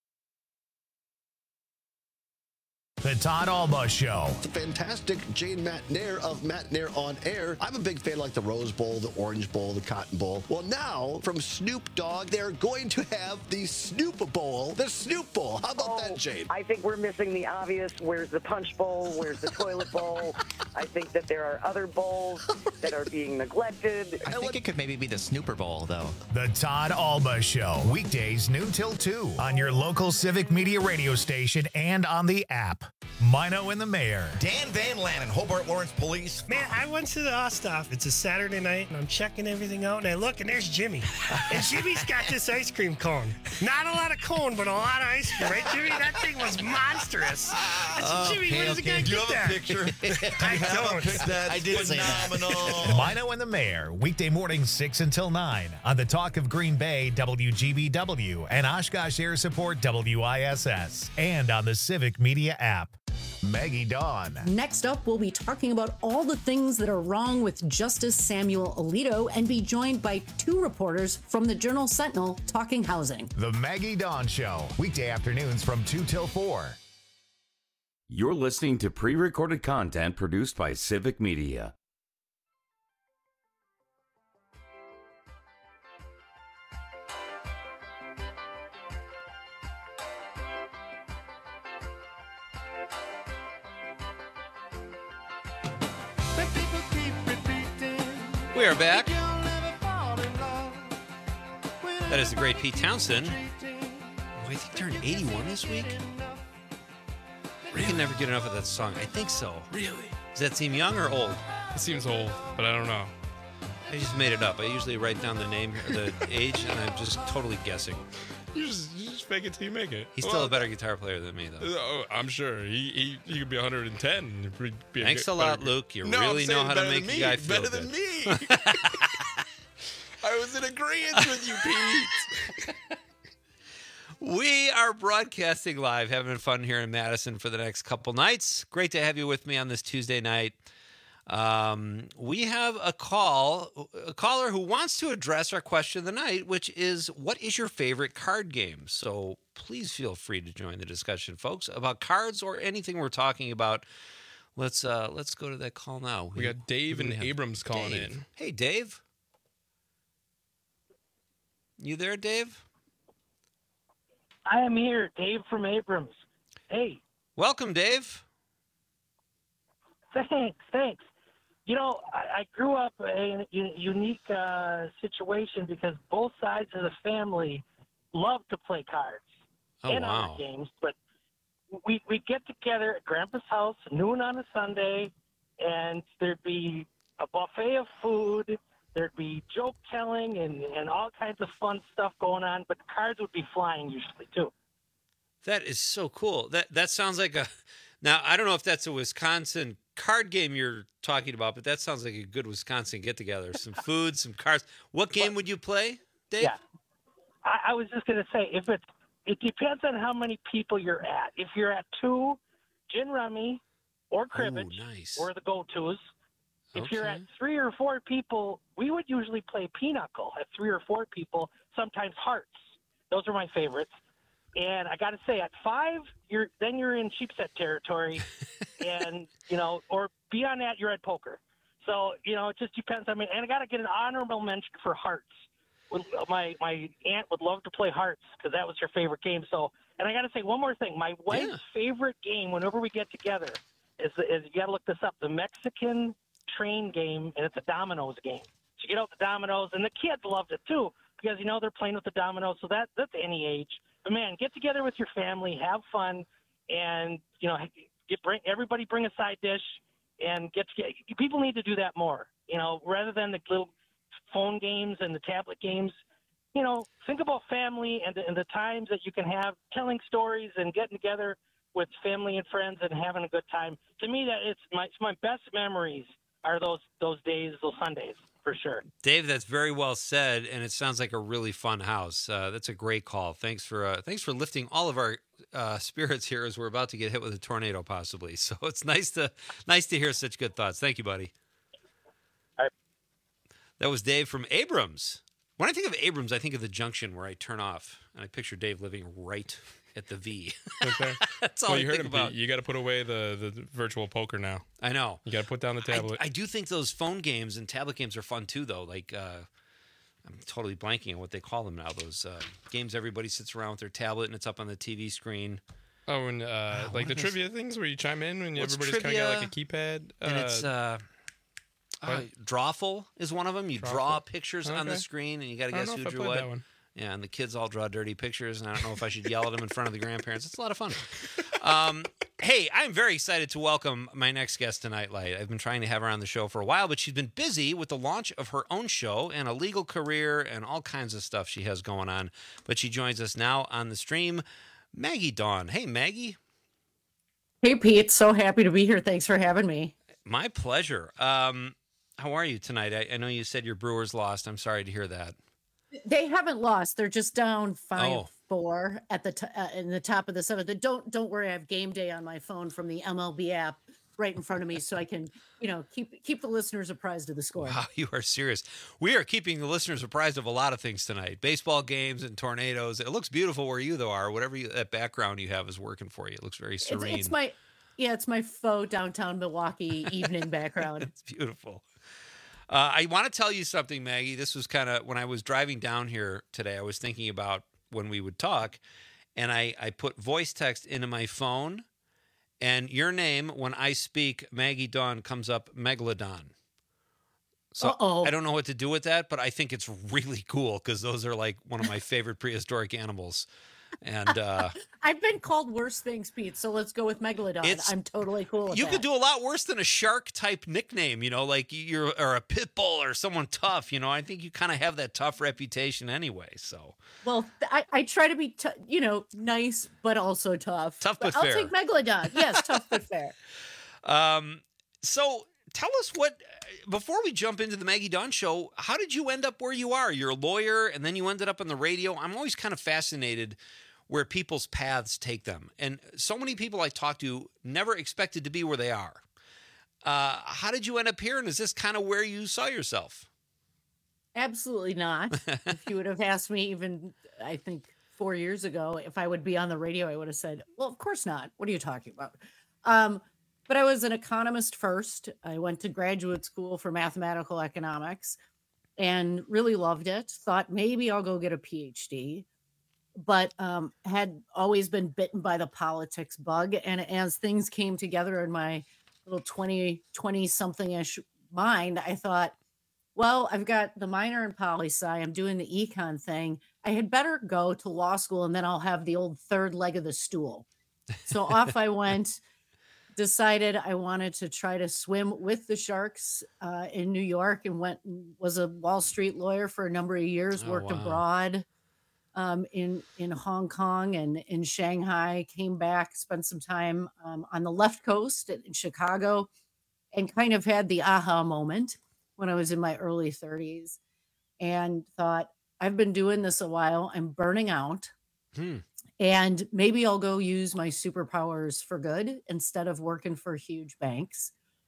The Todd Alba Show. The fantastic Jane McNair of McNair on Air. I'm a big fan, like the Rose Bowl, the Orange Bowl, the Cotton Bowl. Well, now, from Snoop Dogg, they're going to have the Snoop Bowl, the Snoop Bowl. How about oh, that, Jane? I think we're missing the obvious. Where's the Punch Bowl? Where's the Toilet Bowl? I think that there are other bowls that are being neglected. I think it could maybe be the Snooper Bowl, though. The Todd Alba Show. Weekdays noon till two on your local Civic Media radio station and on the app. Mino and the Mayor. Dan Van Lannen, Hobart Lawrence Police. Man, I went to the Osthoff. It's a Saturday night, and I'm checking everything out, and I look, and there's Jimmy. And Jimmy's got this ice cream cone. Not a lot of cone, but a lot of ice cream, right, Jimmy? That thing was monstrous. I said, Oh, Jimmy, okay, where does okay. the guy Do you get have that? a picture? Do you I have a don't. pic- That's I did say that. phenomenal. Mino and the Mayor, weekday mornings six until nine on the Talk of Green Bay, W G B W, and Oshkosh Air Support, W I S S, and on the Civic Media app. Maggie Dawn. Next up, we'll be talking about all the things that are wrong with Justice Samuel Alito and be joined by two reporters from the Journal Sentinel talking housing. The Maggie Dawn Show, weekday afternoons from two till four. You're listening to pre-recorded content produced by Civic Media. We are back. That is the great Pete Townsend. Oh, I think turned eighty-one this week. I can never get enough of that song. I think so. Really? Does that seem young or old? It seems old, but I don't know. I just made it up. I usually write down the name, the age, and I'm just totally guessing. You just, you just fake it till you make it. He's Well, still a better guitar player than me, though. Oh, I'm sure. He he, he could be one hundred ten. and be- be a Thanks good- a lot, better- Luke. You No, I'm really know saying how to better make than a guy me. feel Better good. than me. I was in agreement with you, Pete. We are broadcasting live, having fun here in Madison for the next couple nights. Great to have you with me on this Tuesday night. Um, we have a call, a caller who wants to address our question of the night, which is, what is your favorite card game? So please feel free to join the discussion, folks, about cards or anything we're talking about. Let's uh, let's go to that call now. We got Dave and Abrams calling Dave. in. Hey, Dave. You there, Dave? I am here, Dave from Abrams. Hey. Welcome, Dave. Thanks, thanks. You know, I, I grew up in a u- unique uh, situation because both sides of the family love to play cards Oh, and wow. other games. But we we get together at Grandpa's house noon on a Sunday, and there'd be a buffet of food. There'd be joke telling and, and all kinds of fun stuff going on, but the cards would be flying usually too. That is so cool. That that sounds like a. Now I don't know if that's a Wisconsin card game you're talking about, but that sounds like a good Wisconsin get together. Some food, some cards. What game would you play, Dave? Yeah, I, I was just gonna say if it's it depends on how many people you're at. If you're at two, gin rummy or cribbage nice. or the go-tos. If you're at Okay. three or four people, we would usually play pinochle at three or four people, sometimes hearts. Those are my favorites. And I got to say, at five, you're then you're in sheepset territory, and you know, or beyond that, you're at poker. So you know, it just depends. I mean, and I got to get an honorable mention for hearts. Would- My my aunt would love to play hearts because that was her favorite game. So, and I got to say one more thing. My wife's Yeah. favorite game, whenever we get together, is is you got to look this up. The Mexican train game, and it's a dominoes game. So you get out the dominoes, and the kids loved it too because you know they're playing with the dominoes. So that that's any age. But man, get together with your family, have fun, and you know, get bring everybody bring a side dish, and get to get. People need to do that more. You know, rather than the little phone games and the tablet games. You know, think about family and the, and the times that you can have telling stories and getting together with family and friends and having a good time. To me, that it's my it's my best memories are those those days, those Sundays, for sure. Dave, that's very well said, and it sounds like a really fun house. Uh, that's a great call. Thanks for uh, thanks for lifting all of our uh, spirits here as we're about to get hit with a tornado, possibly. So it's nice to nice to hear such good thoughts. Thank you, buddy. All right. That was Dave from Abrams. When I think of Abrams, I think of the junction where I turn off, and I picture Dave living right at the V. Okay. That's all well, I you heard think him, about. Pete. You got to put away the, the virtual poker now. I know. You got to put down the tablet. I, I do think those phone games and tablet games are fun too, though. Like, uh, I'm totally blanking on what they call them now. Those uh, games everybody sits around with their tablet and it's up on the T V screen. Oh, and uh, like what the are those- trivia things where you chime in and What's everybody's kind of got like a trivia? keypad. And it's uh, uh, what? Drawful is one of them. You Drawful? draw pictures on the Okay. screen and you got to I don't guess know who if I drew played what. that one. Yeah, and the kids all draw dirty pictures, and I don't know if I should yell at them in front of the grandparents. It's a lot of fun. Um, hey, I'm very excited to welcome my next guest tonight, Light. I've been trying to have her on the show for a while, but she's been busy with the launch of her own show and a legal career and all kinds of stuff she has going on. But she joins us now on the stream, Maggie Dawn. Hey, Maggie. Hey, Pete. So happy to be here. Thanks for having me. My pleasure. Um, how are you tonight? I, I know you said your Brewers lost. I'm sorry to hear that. They haven't lost. They're just down five Oh. four at the t- uh, in the top of the seventh. Don't don't worry. I have Game Day on my phone from the M L B app right in front of me, so I can you know keep keep the listeners apprised of the score. Wow, you are serious. We are keeping the listeners apprised of a lot of things tonight. Baseball games and tornadoes. It looks beautiful where you though are. Whatever you, that background you have is working for you. It looks very It's, serene. it's my yeah, it's my faux downtown Milwaukee evening background. It's beautiful. Uh, I want to tell you something, Maggie. This was kind of when I was driving down here today, I was thinking about when we would talk, and I, I put voice text into my phone, and your name, when I speak, Maggie Dawn, comes up Megalodon. So Uh-oh. I don't know what to do with that, but I think it's really cool because those are like one of my favorite prehistoric animals. And uh, I've been called worse things, Pete. So let's go with Megalodon. It's- I'm totally cool with you that. could do a lot worse than a shark type nickname, you know, like you're or a pit bull or someone tough. You know, I think you kind of have that tough reputation anyway. So Well, I, I try to be, t- you know, nice, but also tough. Tough but I'll fair. take Megalodon. Yes, tough but fair. Um, so tell us what, before we jump into the Maggie Dawn show, how did you end up where you are? You're a lawyer and then you ended up on the radio. I'm always kind of fascinated where people's paths take them. And so many people I talk to never expected to be where they are. Uh, how did you end up here? And is this kind of where you saw yourself? Absolutely not. If you would have asked me even, I think, four years ago, if I would be on the radio, I would have said, well, of course not. What are you talking about? Um, but I was an economist first. I went to graduate school for mathematical economics and really loved it. Thought maybe I'll go get a P H D, but um, had always been bitten by the politics bug. And as things came together in my little twenty, twenty something ish mind, I thought, well, I've got the minor in poli-sci. I'm doing the econ thing. I had better go to law school and then I'll have the old third leg of the stool. So off I went, decided I wanted to try to swim with the sharks uh, in New York, and went and was a Wall Street lawyer for a number of years, Oh, worked wow. abroad um, in, in Hong Kong and in Shanghai, came back, spent some time um, on the left coast in Chicago, and kind of had the aha moment when I was in my early thirties and thought, I've been doing this a while. I'm burning out. Hmm. And maybe I'll go use my superpowers for good instead of working for huge banks.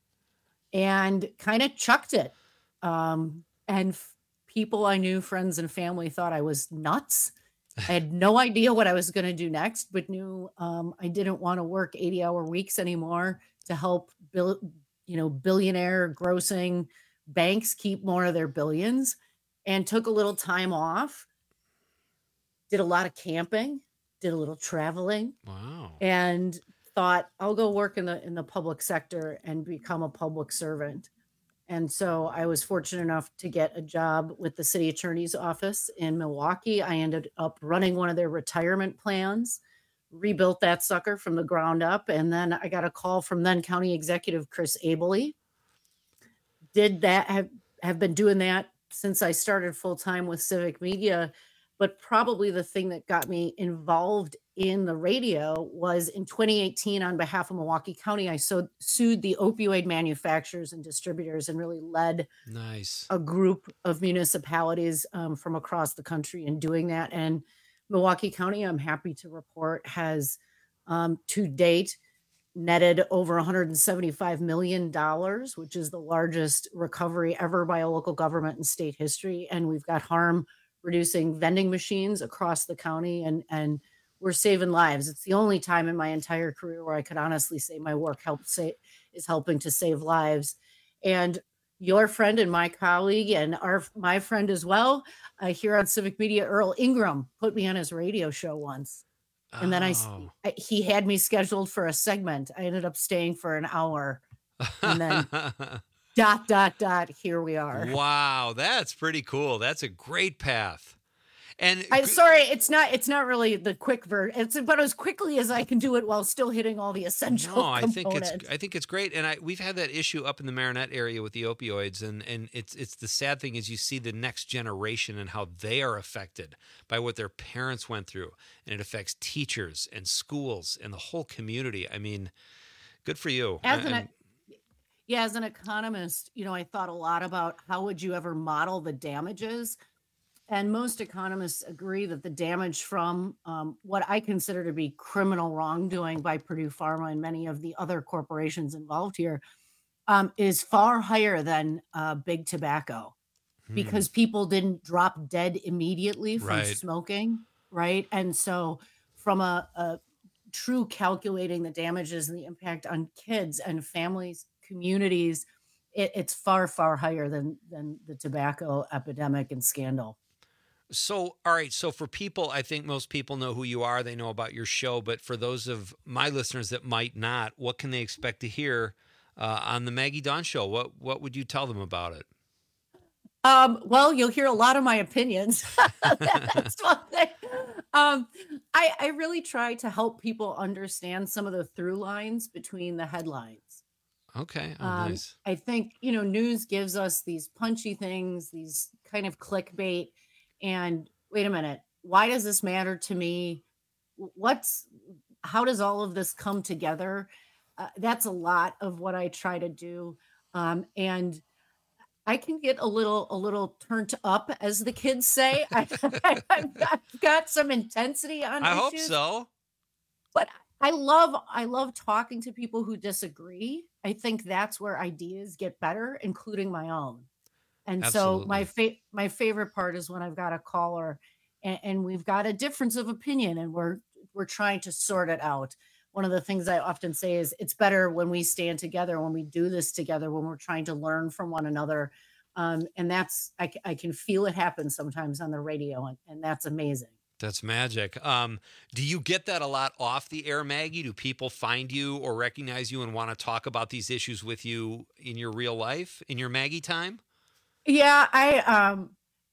And kind of chucked it. Um, and f- people I knew, friends and family, thought I was nuts. I had no idea what I was going to do next, but knew um, I didn't want to work eighty hour weeks anymore to help bill, you know, billionaire grossing banks keep more of their billions, and took a little time off, did a lot of camping, did a little traveling, Wow. and thought I'll go work in the in the public sector and become a public servant. And so I was fortunate enough to get a job with the city attorney's office in Milwaukee. I ended up running one of their retirement plans, rebuilt that sucker from the ground up, and then I got a call from then County Executive Chris Abele. Did that, have, have been doing that since I started full time with Civic Media. But probably the thing that got me involved in the radio was in twenty eighteen, on behalf of Milwaukee County, I so, sued the opioid manufacturers and distributors and really led Nice. a group of municipalities um, from across the country in doing that. And Milwaukee County, I'm happy to report, has um, to date netted over one hundred seventy-five million dollars, which is the largest recovery ever by a local government in state history. And we've got harm reducing vending machines across the county, and, and we're saving lives. It's the only time in my entire career where I could honestly say my work helps say, is helping to save lives. And your friend and my colleague and our my friend as well, uh, here on Civic Media, Earl Ingram, put me on his radio show once. And then I, s- Oh. I- he had me scheduled for a segment. I ended up staying for an hour. And then dot, dot, dot, here we are. Wow, that's pretty cool. That's a great path. And I'm sorry, it's not it's not really the quick version. It's about as quickly as I can do it while still hitting all the essential No, I think components. it's I think it's great, and I we've had that issue up in the Marinette area with the opioids, and and it's it's the sad thing is you see the next generation and how they are affected by what their parents went through, and it affects teachers and schools and the whole community. I mean, good for you. As I- an I'm- yeah, as an economist, you know, I thought a lot about how would you ever model the damages. And most economists agree that the damage from um, what I consider to be criminal wrongdoing by Purdue Pharma and many of the other corporations involved here um, is far higher than uh, big tobacco because people didn't drop dead immediately from Right. smoking, right? And so, from a, a true calculating the damages and the impact on kids and families, communities, it, it's far, far higher than than the tobacco epidemic and scandal. So, all right. So, for people, I think most people know who you are. They know about your show. But for those of my listeners that might not, what can they expect to hear uh, on the Maggie Dawn Show? What What would you tell them about it? Um, well, you'll hear a lot of my opinions. That's one thing. Um, I, I really try to help people understand some of the through lines between the headlines. Okay. Oh, Um, nice. I think, you know, news gives us these punchy things, these kind of clickbait. And wait a minute, why does this matter to me? What's, how does all of this come together? Uh, that's a lot of what I try to do. Um, and I can get a little, a little turned up, as the kids say. I, I've, I've got some intensity on I hope issues. so. But I love I love talking to people who disagree. I think that's where ideas get better, including my own. And so my fa- my favorite part is when I've got a caller and, and we've got a difference of opinion and we're we're trying to sort it out. One of the things I often say is it's better when we stand together, when we do this together, when we're trying to learn from one another. Um, and that's I, c- I can feel it happen sometimes on the radio, and, and that's amazing. That's magic. Um, do you get that a lot off the air, Maggie? Do people find you or recognize you and want to talk about these issues with you in your real life, in your Maggie time? Yeah, I um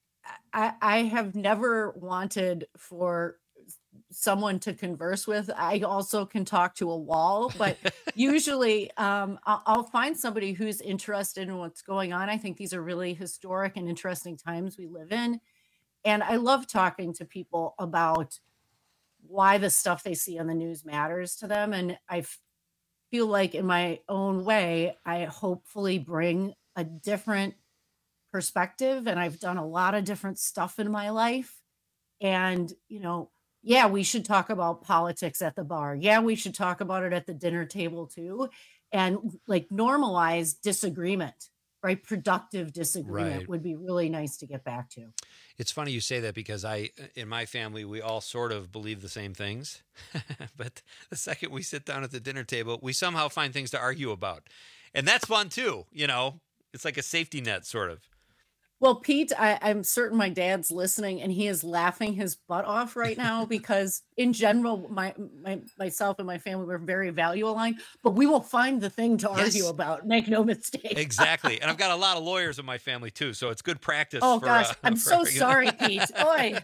I I have never wanted for someone to converse with. I also can talk to a wall, but usually um I'll, I'll find somebody who's interested in what's going on. I think these are really historic and interesting times we live in. And I love talking to people about why the stuff they see on the news matters to them. And I f- feel like in my own way, I hopefully bring a different perspective. And I've done a lot of different stuff in my life. And, you know, yeah, we should talk about politics at the bar. Yeah, we should talk about it at the dinner table too. And like normalize disagreement, right? Productive disagreement Right. would be really nice to get back to. It's funny you say that because I, in my family, we all sort of believe the same things. But the second we sit down at the dinner table, we somehow find things to argue about. And that's fun too. You know, it's like a safety net sort of. Well, Pete, I, I'm certain my dad's listening and he is laughing his butt off right now because in general, my, my myself and my family were very value aligned, but we will find the thing to argue Yes. about. Make no mistake. Exactly. And I've got a lot of lawyers in my family too. So it's good practice. Oh for, gosh, uh, I'm for so arguing. sorry, Pete. Oy.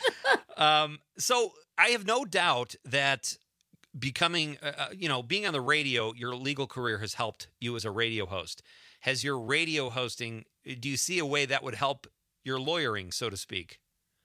Um, so I have no doubt that becoming, uh, uh, you know, being on the radio, your legal career has helped you as a radio host. Has your radio hosting, do you see a way that would help your lawyering, so to speak?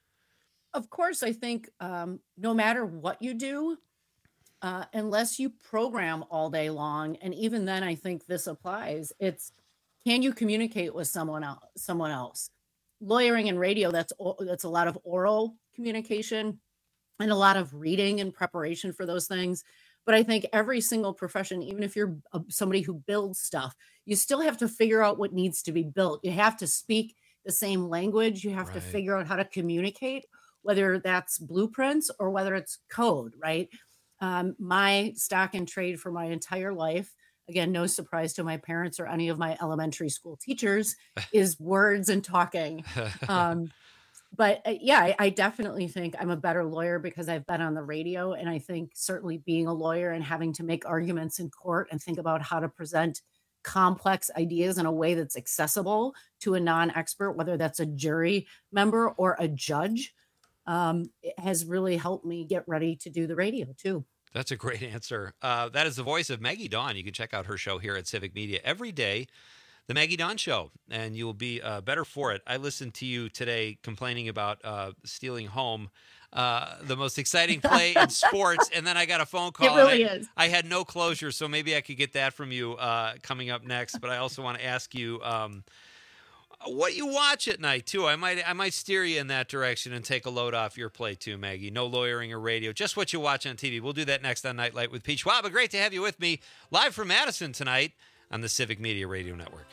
Of course, I think um, no matter what you do, uh, unless you program all day long, and even then, I think this applies. It's can you communicate with someone else? Someone else. Lawyering and radio, that's o- that's a lot of oral communication and a lot of reading and preparation for those things. But I think every single profession, even if you're uh, somebody who builds stuff, you still have to figure out what needs to be built. You have to speak the same language. You have to Right. figure out how to communicate, whether that's blueprints or whether it's code, right? Um, my stock and trade for my entire life, again, no surprise to my parents or any of my elementary school teachers, is words and talking. Um, but uh, yeah, I, I definitely think I'm a better lawyer because I've been on the radio. And I think certainly being a lawyer and having to make arguments in court and think about how to present complex ideas in a way that's accessible to a non-expert, whether that's a jury member or a judge, um, it has really helped me get ready to do the radio too. That's a great answer. Uh, that is the voice of Maggie Dawn. You can check out her show here at Civic Media every day, The Maggie Dawn Show, and you will be uh, better for it. I listened to you today complaining about uh, stealing home, uh, the most exciting play in sports, and then I got a phone call. It really I, is. I had no closure, so maybe I could get that from you uh, coming up next. But I also want to ask you um, what you watch at night too. I might I might steer you in that direction and take a load off your plate too, Maggie. No lawyering or radio, just what you watch on T V. We'll do that next on Nightlight with Pete Schwab. Great to have you with me live from Madison tonight on the Civic Media Radio Network.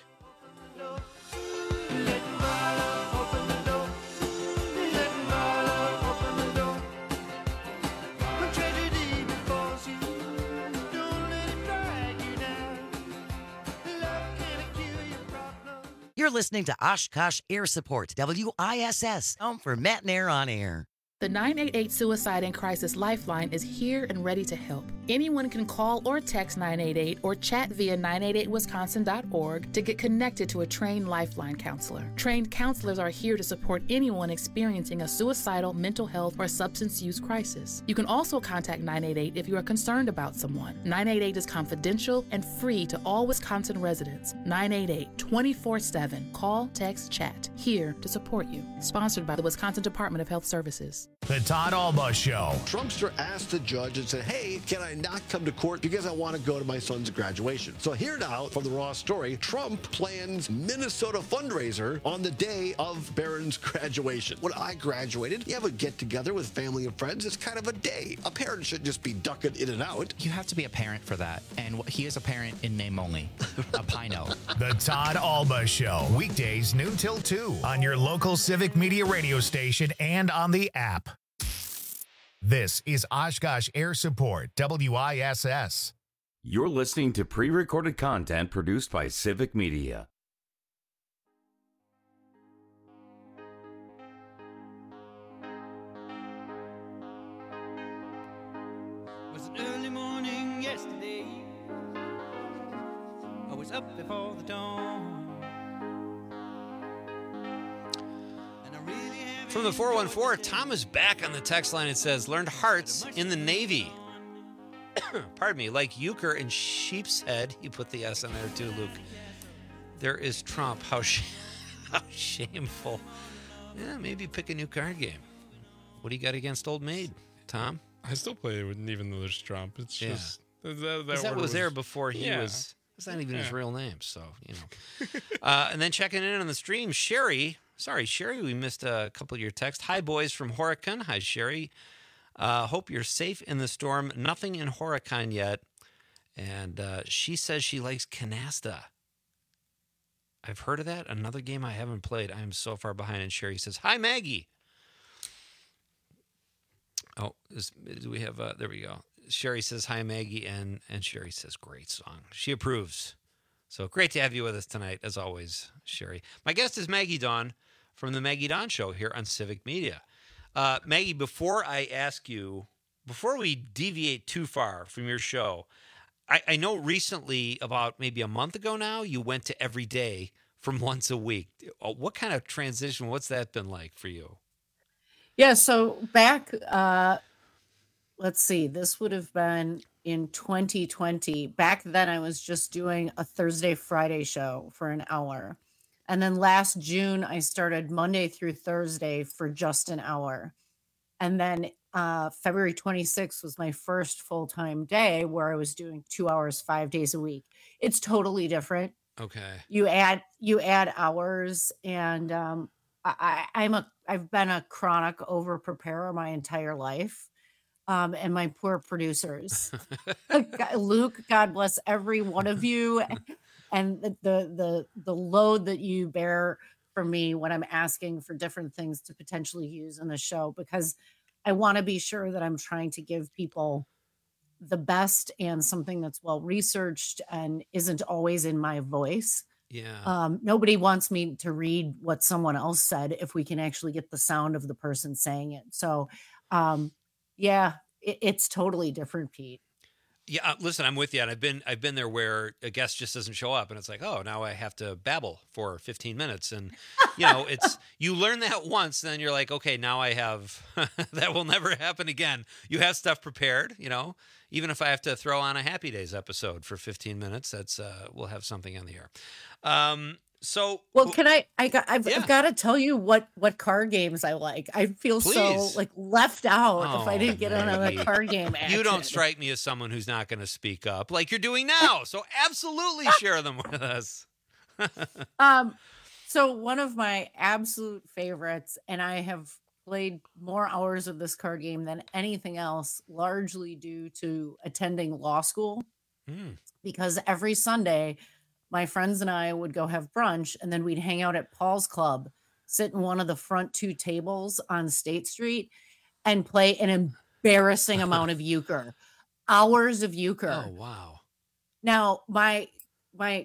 You're listening to Oshkosh Air Support, W I S S, home for Matt Nair on air. The nine eight eight Suicide and Crisis Lifeline is here and ready to help. Anyone can call or text nine eight eight or chat via nine eight eight wisconsin dot org to get connected to a trained Lifeline counselor. Trained counselors are here to support anyone experiencing a suicidal, mental health, or substance use crisis. You can also contact nine eight eight if you are concerned about someone. nine eight eight is confidential and free to all Wisconsin residents. nine eight eight, twenty-four seven. Call, text, chat. Here to support you. Sponsored by the Wisconsin Department of Health Services. The Todd Alba Show. Trumpster asked the judge and said, hey, can I not come to court because I want to go to my son's graduation? So here now from the Raw story, Trump plans Minnesota fundraiser on the day of Barron's graduation. When I graduated, you have a get-together with family and friends. It's kind of a day. A parent should just be ducking in and out. You have to be a parent for that. And he is a parent in name only. A Pino. The Todd Alba Show. Weekdays noon till two on your local Civic Media radio station and on the app. This is Oshkosh Air Support, W I S S. You're listening to pre-recorded content produced by Civic Media. It was an early morning yesterday. I was up before the dawn. From the four one four, Tom is back on the text line. It says, learned hearts in the Navy. Pardon me, like Euchre and Sheep's Head. You put the S on there too, Luke. There is Trump. How, sh- how shameful. Yeah, maybe pick a new card game. What do you got against Old Maid, Tom? I still play it with, even though there's Trump. It's Yeah. just that, that, That, that was, was there before he yeah. was. It's not even Yeah. his real name, so, you know. uh, and then checking in on the stream, Sherry. Sorry, Sherry, we missed a couple of your texts. Hi, boys from Horicon. Hi, Sherry. Uh, hope you're safe in the storm. Nothing in Horicon yet. And uh, she says she likes Canasta. I've heard of that. Another game I haven't played. I am so far behind. And Sherry says, hi, Maggie. Oh, is, do we have, uh, there we go. Sherry says, hi, Maggie. And, and Sherry says, great song. She approves. So great to have you with us tonight, as always, Sherry. My guest is Maggie Dawn from the Maggie Dawn Show here on Civic Media. Uh, Maggie, before I ask you, before we deviate too far from your show, I, I know recently, about maybe a month ago now, you went to every day from once a week. What kind of transition, what's that been like for you? Yeah, so back, uh, let's see, this would have been in twenty twenty. Back then, I was just doing a Thursday, Friday show for an hour. And then last June, I started Monday through Thursday for just an hour. And then uh, February twenty-sixth was my first full-time day where I was doing two hours, five days a week. It's totally different. Okay. You add you add hours, and um, I, I, I'm a I've been a chronic over preparer my entire life. Um, and my poor producers, Luke, God bless every one of you, and the, the the the load that you bear for me when I'm asking for different things to potentially use in the show, because I want to be sure that I'm trying to give people the best and something that's well researched and isn't always in my voice. Yeah. Um, nobody wants me to read what someone else said if we can actually get the sound of the person saying it. So, um, yeah, it, it's totally different, Pete. Yeah, uh, listen, I'm with you, and I've been I've been there where a guest just doesn't show up, and it's like, oh, now I have to babble for fifteen minutes, and you know, it's you learn that once, then you're like, okay, now I have that will never happen again. You have stuff prepared, you know, even if I have to throw on a Happy Days episode for fifteen minutes, that's uh, we'll have something on the air. Um, so well, can I? I got. I've, Yeah. I've got to tell you what what card games I like. I feel so Please. like left out if I Oh, didn't get on a Maggie. card game. You don't action. strike me as someone who's not going to speak up like you're doing now. So absolutely share them with us. Um, so one of my absolute favorites, and I have played more hours of this card game than anything else, largely due to attending law school. Hmm. Because every Sunday, my friends and I would go have brunch, and then we'd hang out at Paul's Club, sit in one of the front two tables on State Street, and play an embarrassing amount of euchre, hours of euchre. Oh wow! Now, my my,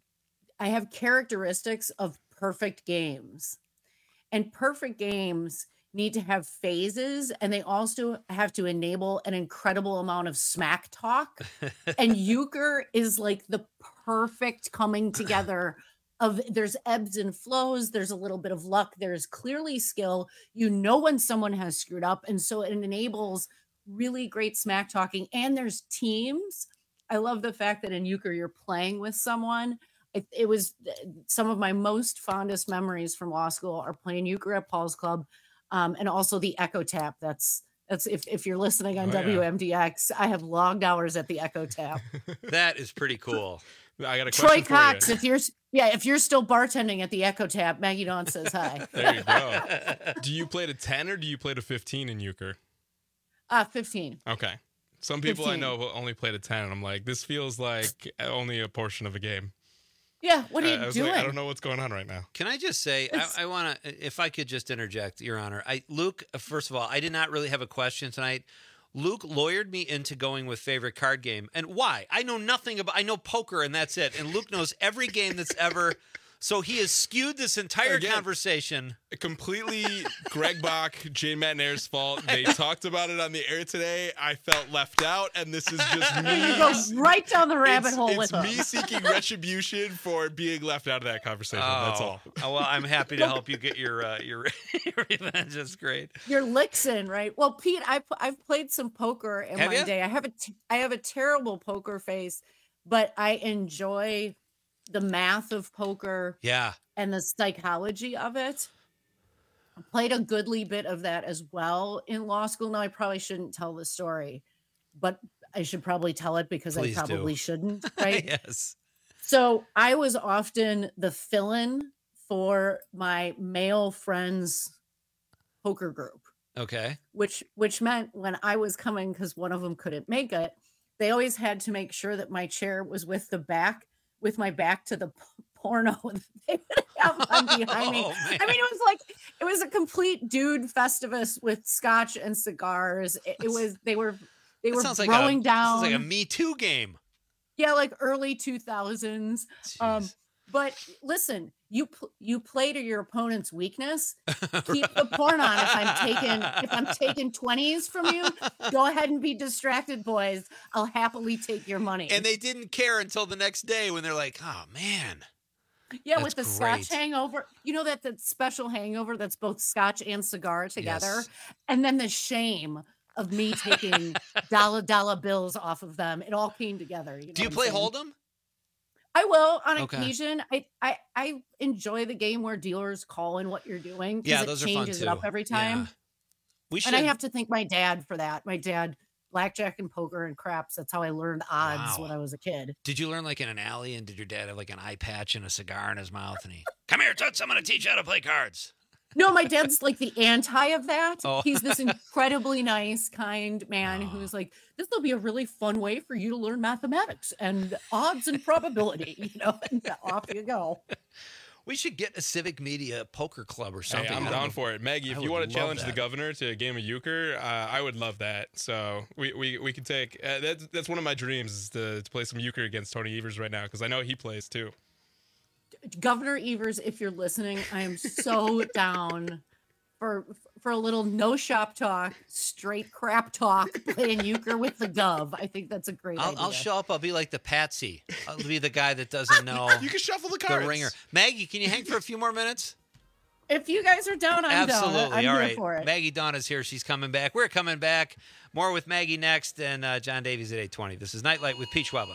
I have characteristics of perfect games, and perfect games need to have phases, and they also have to enable an incredible amount of smack talk. And euchre is like the perfect coming together of there's ebbs and flows, there's a little bit of luck, there's clearly skill. You know when someone has screwed up, and so it enables really great smack talking. And there's teams. I love the fact that in euchre you're playing with someone. It, it was some of my most fondest memories from law school are playing euchre at Paul's Club. Um, and also the Echo Tap. That's that's if, if you're listening on Oh, yeah. W M D X, I have logged hours at the Echo Tap. That is pretty cool. I got a Troy question for Cox, you. if you're yeah, if you're still bartending at the Echo Tap, Maggie Dawn says hi. There you go. Do you play to ten or do you play to fifteen in euchre? Uh fifteen. Okay. Some people fifteen. I know will only play to ten, and I'm like, this feels like only a portion of a game. Yeah, what are you I, I was doing? Like, I don't know what's going on right now. Can I just say, I, I want to, if I could just interject, Your Honor. I, Luke, first of all, I did not really have a question tonight. Luke lawyered me into going with favorite card game. And why? I know nothing about, I know poker and that's it. And Luke knows every game that's ever, so he has skewed this entire Again, conversation. Completely Greg Bach, Jane Matnair's fault. They talked about it on the air today. I felt left out, and this is just me. You go right down the rabbit it's, hole it's with them. me seeking retribution for being left out of that conversation. That's all. Oh, well, I'm happy to help you get your uh, your, your revenge. That's great. Your licks in, right? Well, Pete, I I've played some poker in Have my ya? day. I have a t- I have a terrible poker face, but I enjoy the math of poker Yeah. and the psychology of it. I played a goodly bit of that as well in law school. Now I probably shouldn't tell the story, but I should probably tell it because Please I probably do. shouldn't, right? Yes. So I was often the fill-in for my male friends' poker group, Okay. which which meant when I was coming, because one of them couldn't make it, they always had to make sure that my chair was with the back, with my back to the p- porno that they would have on behind me. Oh, I mean, it was like it was a complete dude festivus with scotch and cigars. It, it was they were they That were sounds like throwing a, down. Sounds like a Me Too game. Yeah, like early two thousands. Um, but listen, you pl- you play to your opponent's weakness. Keep the porn on. If I'm taking if I'm taking twenties from you, go ahead and be distracted, boys. I'll happily take your money. And they didn't care until the next day when they're like, "Oh man." yeah, that's with the great. scotch hangover. You know that that special hangover that's both scotch and cigar together, Yes. and then the shame of me taking dollar dollar bills off of them. It all came together. You know Do you what play I'm saying? Hold'em? I will on Okay. occasion. I, I I enjoy the game where dealers call in what you're doing. 'Cause Yeah, it those are fun changes it up too. every time. Yeah. We should. And I have to thank my dad for that. My dad, blackjack and poker and craps. That's how I learned odds Wow. when I was a kid. Did you learn like in an alley? And did your dad have like an eye patch and a cigar in his mouth? And he, come here, Toots. I'm going to teach you how to play cards. No, my dad's like the anti of that. Oh. He's this incredibly nice, kind man who's like, this will be a really fun way for you to learn mathematics and odds and probability, you know, and off you go. We should get a Civic Media poker club or Hey, something. I'm I don't down know. for it. Maggie, if I you would want to love challenge the that. governor to a game of euchre, uh, I would love that. So we we, we could take uh, that's that's one of my dreams is to, to play some euchre against Tony Evers right now because I know he plays too. Governor Evers, if you're listening, I am so down for for a little no shop talk, straight crap talk, playing euchre with the Gov. I think that's a great I'll, idea. I'll show up. I'll be like the patsy. I'll be the guy that doesn't know. You can shuffle the cards. The ringer. Maggie, can you hang for a few more minutes? If you guys are down, I'm Absolutely. down. I'm All here right. for it. Maggie Donna's here. She's coming back. We're coming back. More with Maggie next, and uh, John Davies at eight twenty. This is Nightlight with Pete Schwaba.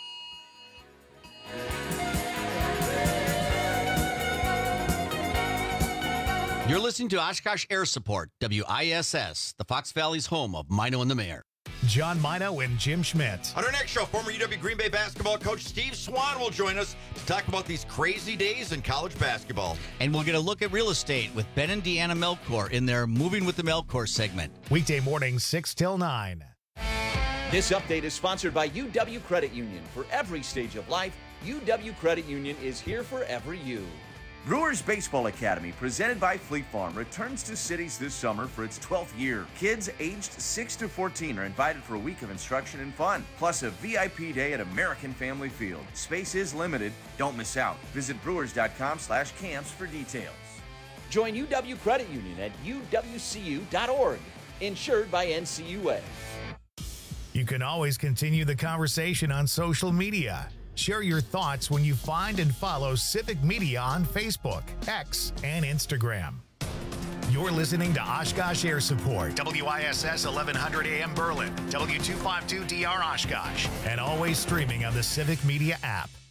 You're listening to Oshkosh Air Support, W I S S, the Fox Valley's home of Mino and the Mayor. John Mino and Jim Schmidt. On our next show, former U W Green Bay basketball coach Steve Swan will join us to talk about these crazy days in college basketball. And we'll get a look at real estate with Ben and Deanna Melkor in their Moving with the Melkor segment. Weekday mornings, six till nine. This update is sponsored by U W Credit Union. For every stage of life, U W Credit Union is here for every you. Brewers Baseball Academy, presented by Fleet Farm, returns to cities this summer for its twelfth year. Kids aged six to fourteen are invited for a week of instruction and fun, plus a V I P day at American Family Field. Space is limited. Don't miss out. Visit brewers.com slash camps for details. Join U W Credit Union at U W C U dot org. Insured by N C U A. You can always continue the conversation on social media. Share your thoughts when you find and follow Civic Media on Facebook, X, and Instagram. You're listening to Oshkosh Air Support, W I S S eleven hundred A M Berlin, W two fifty-two D R Oshkosh, and always streaming on the Civic Media app.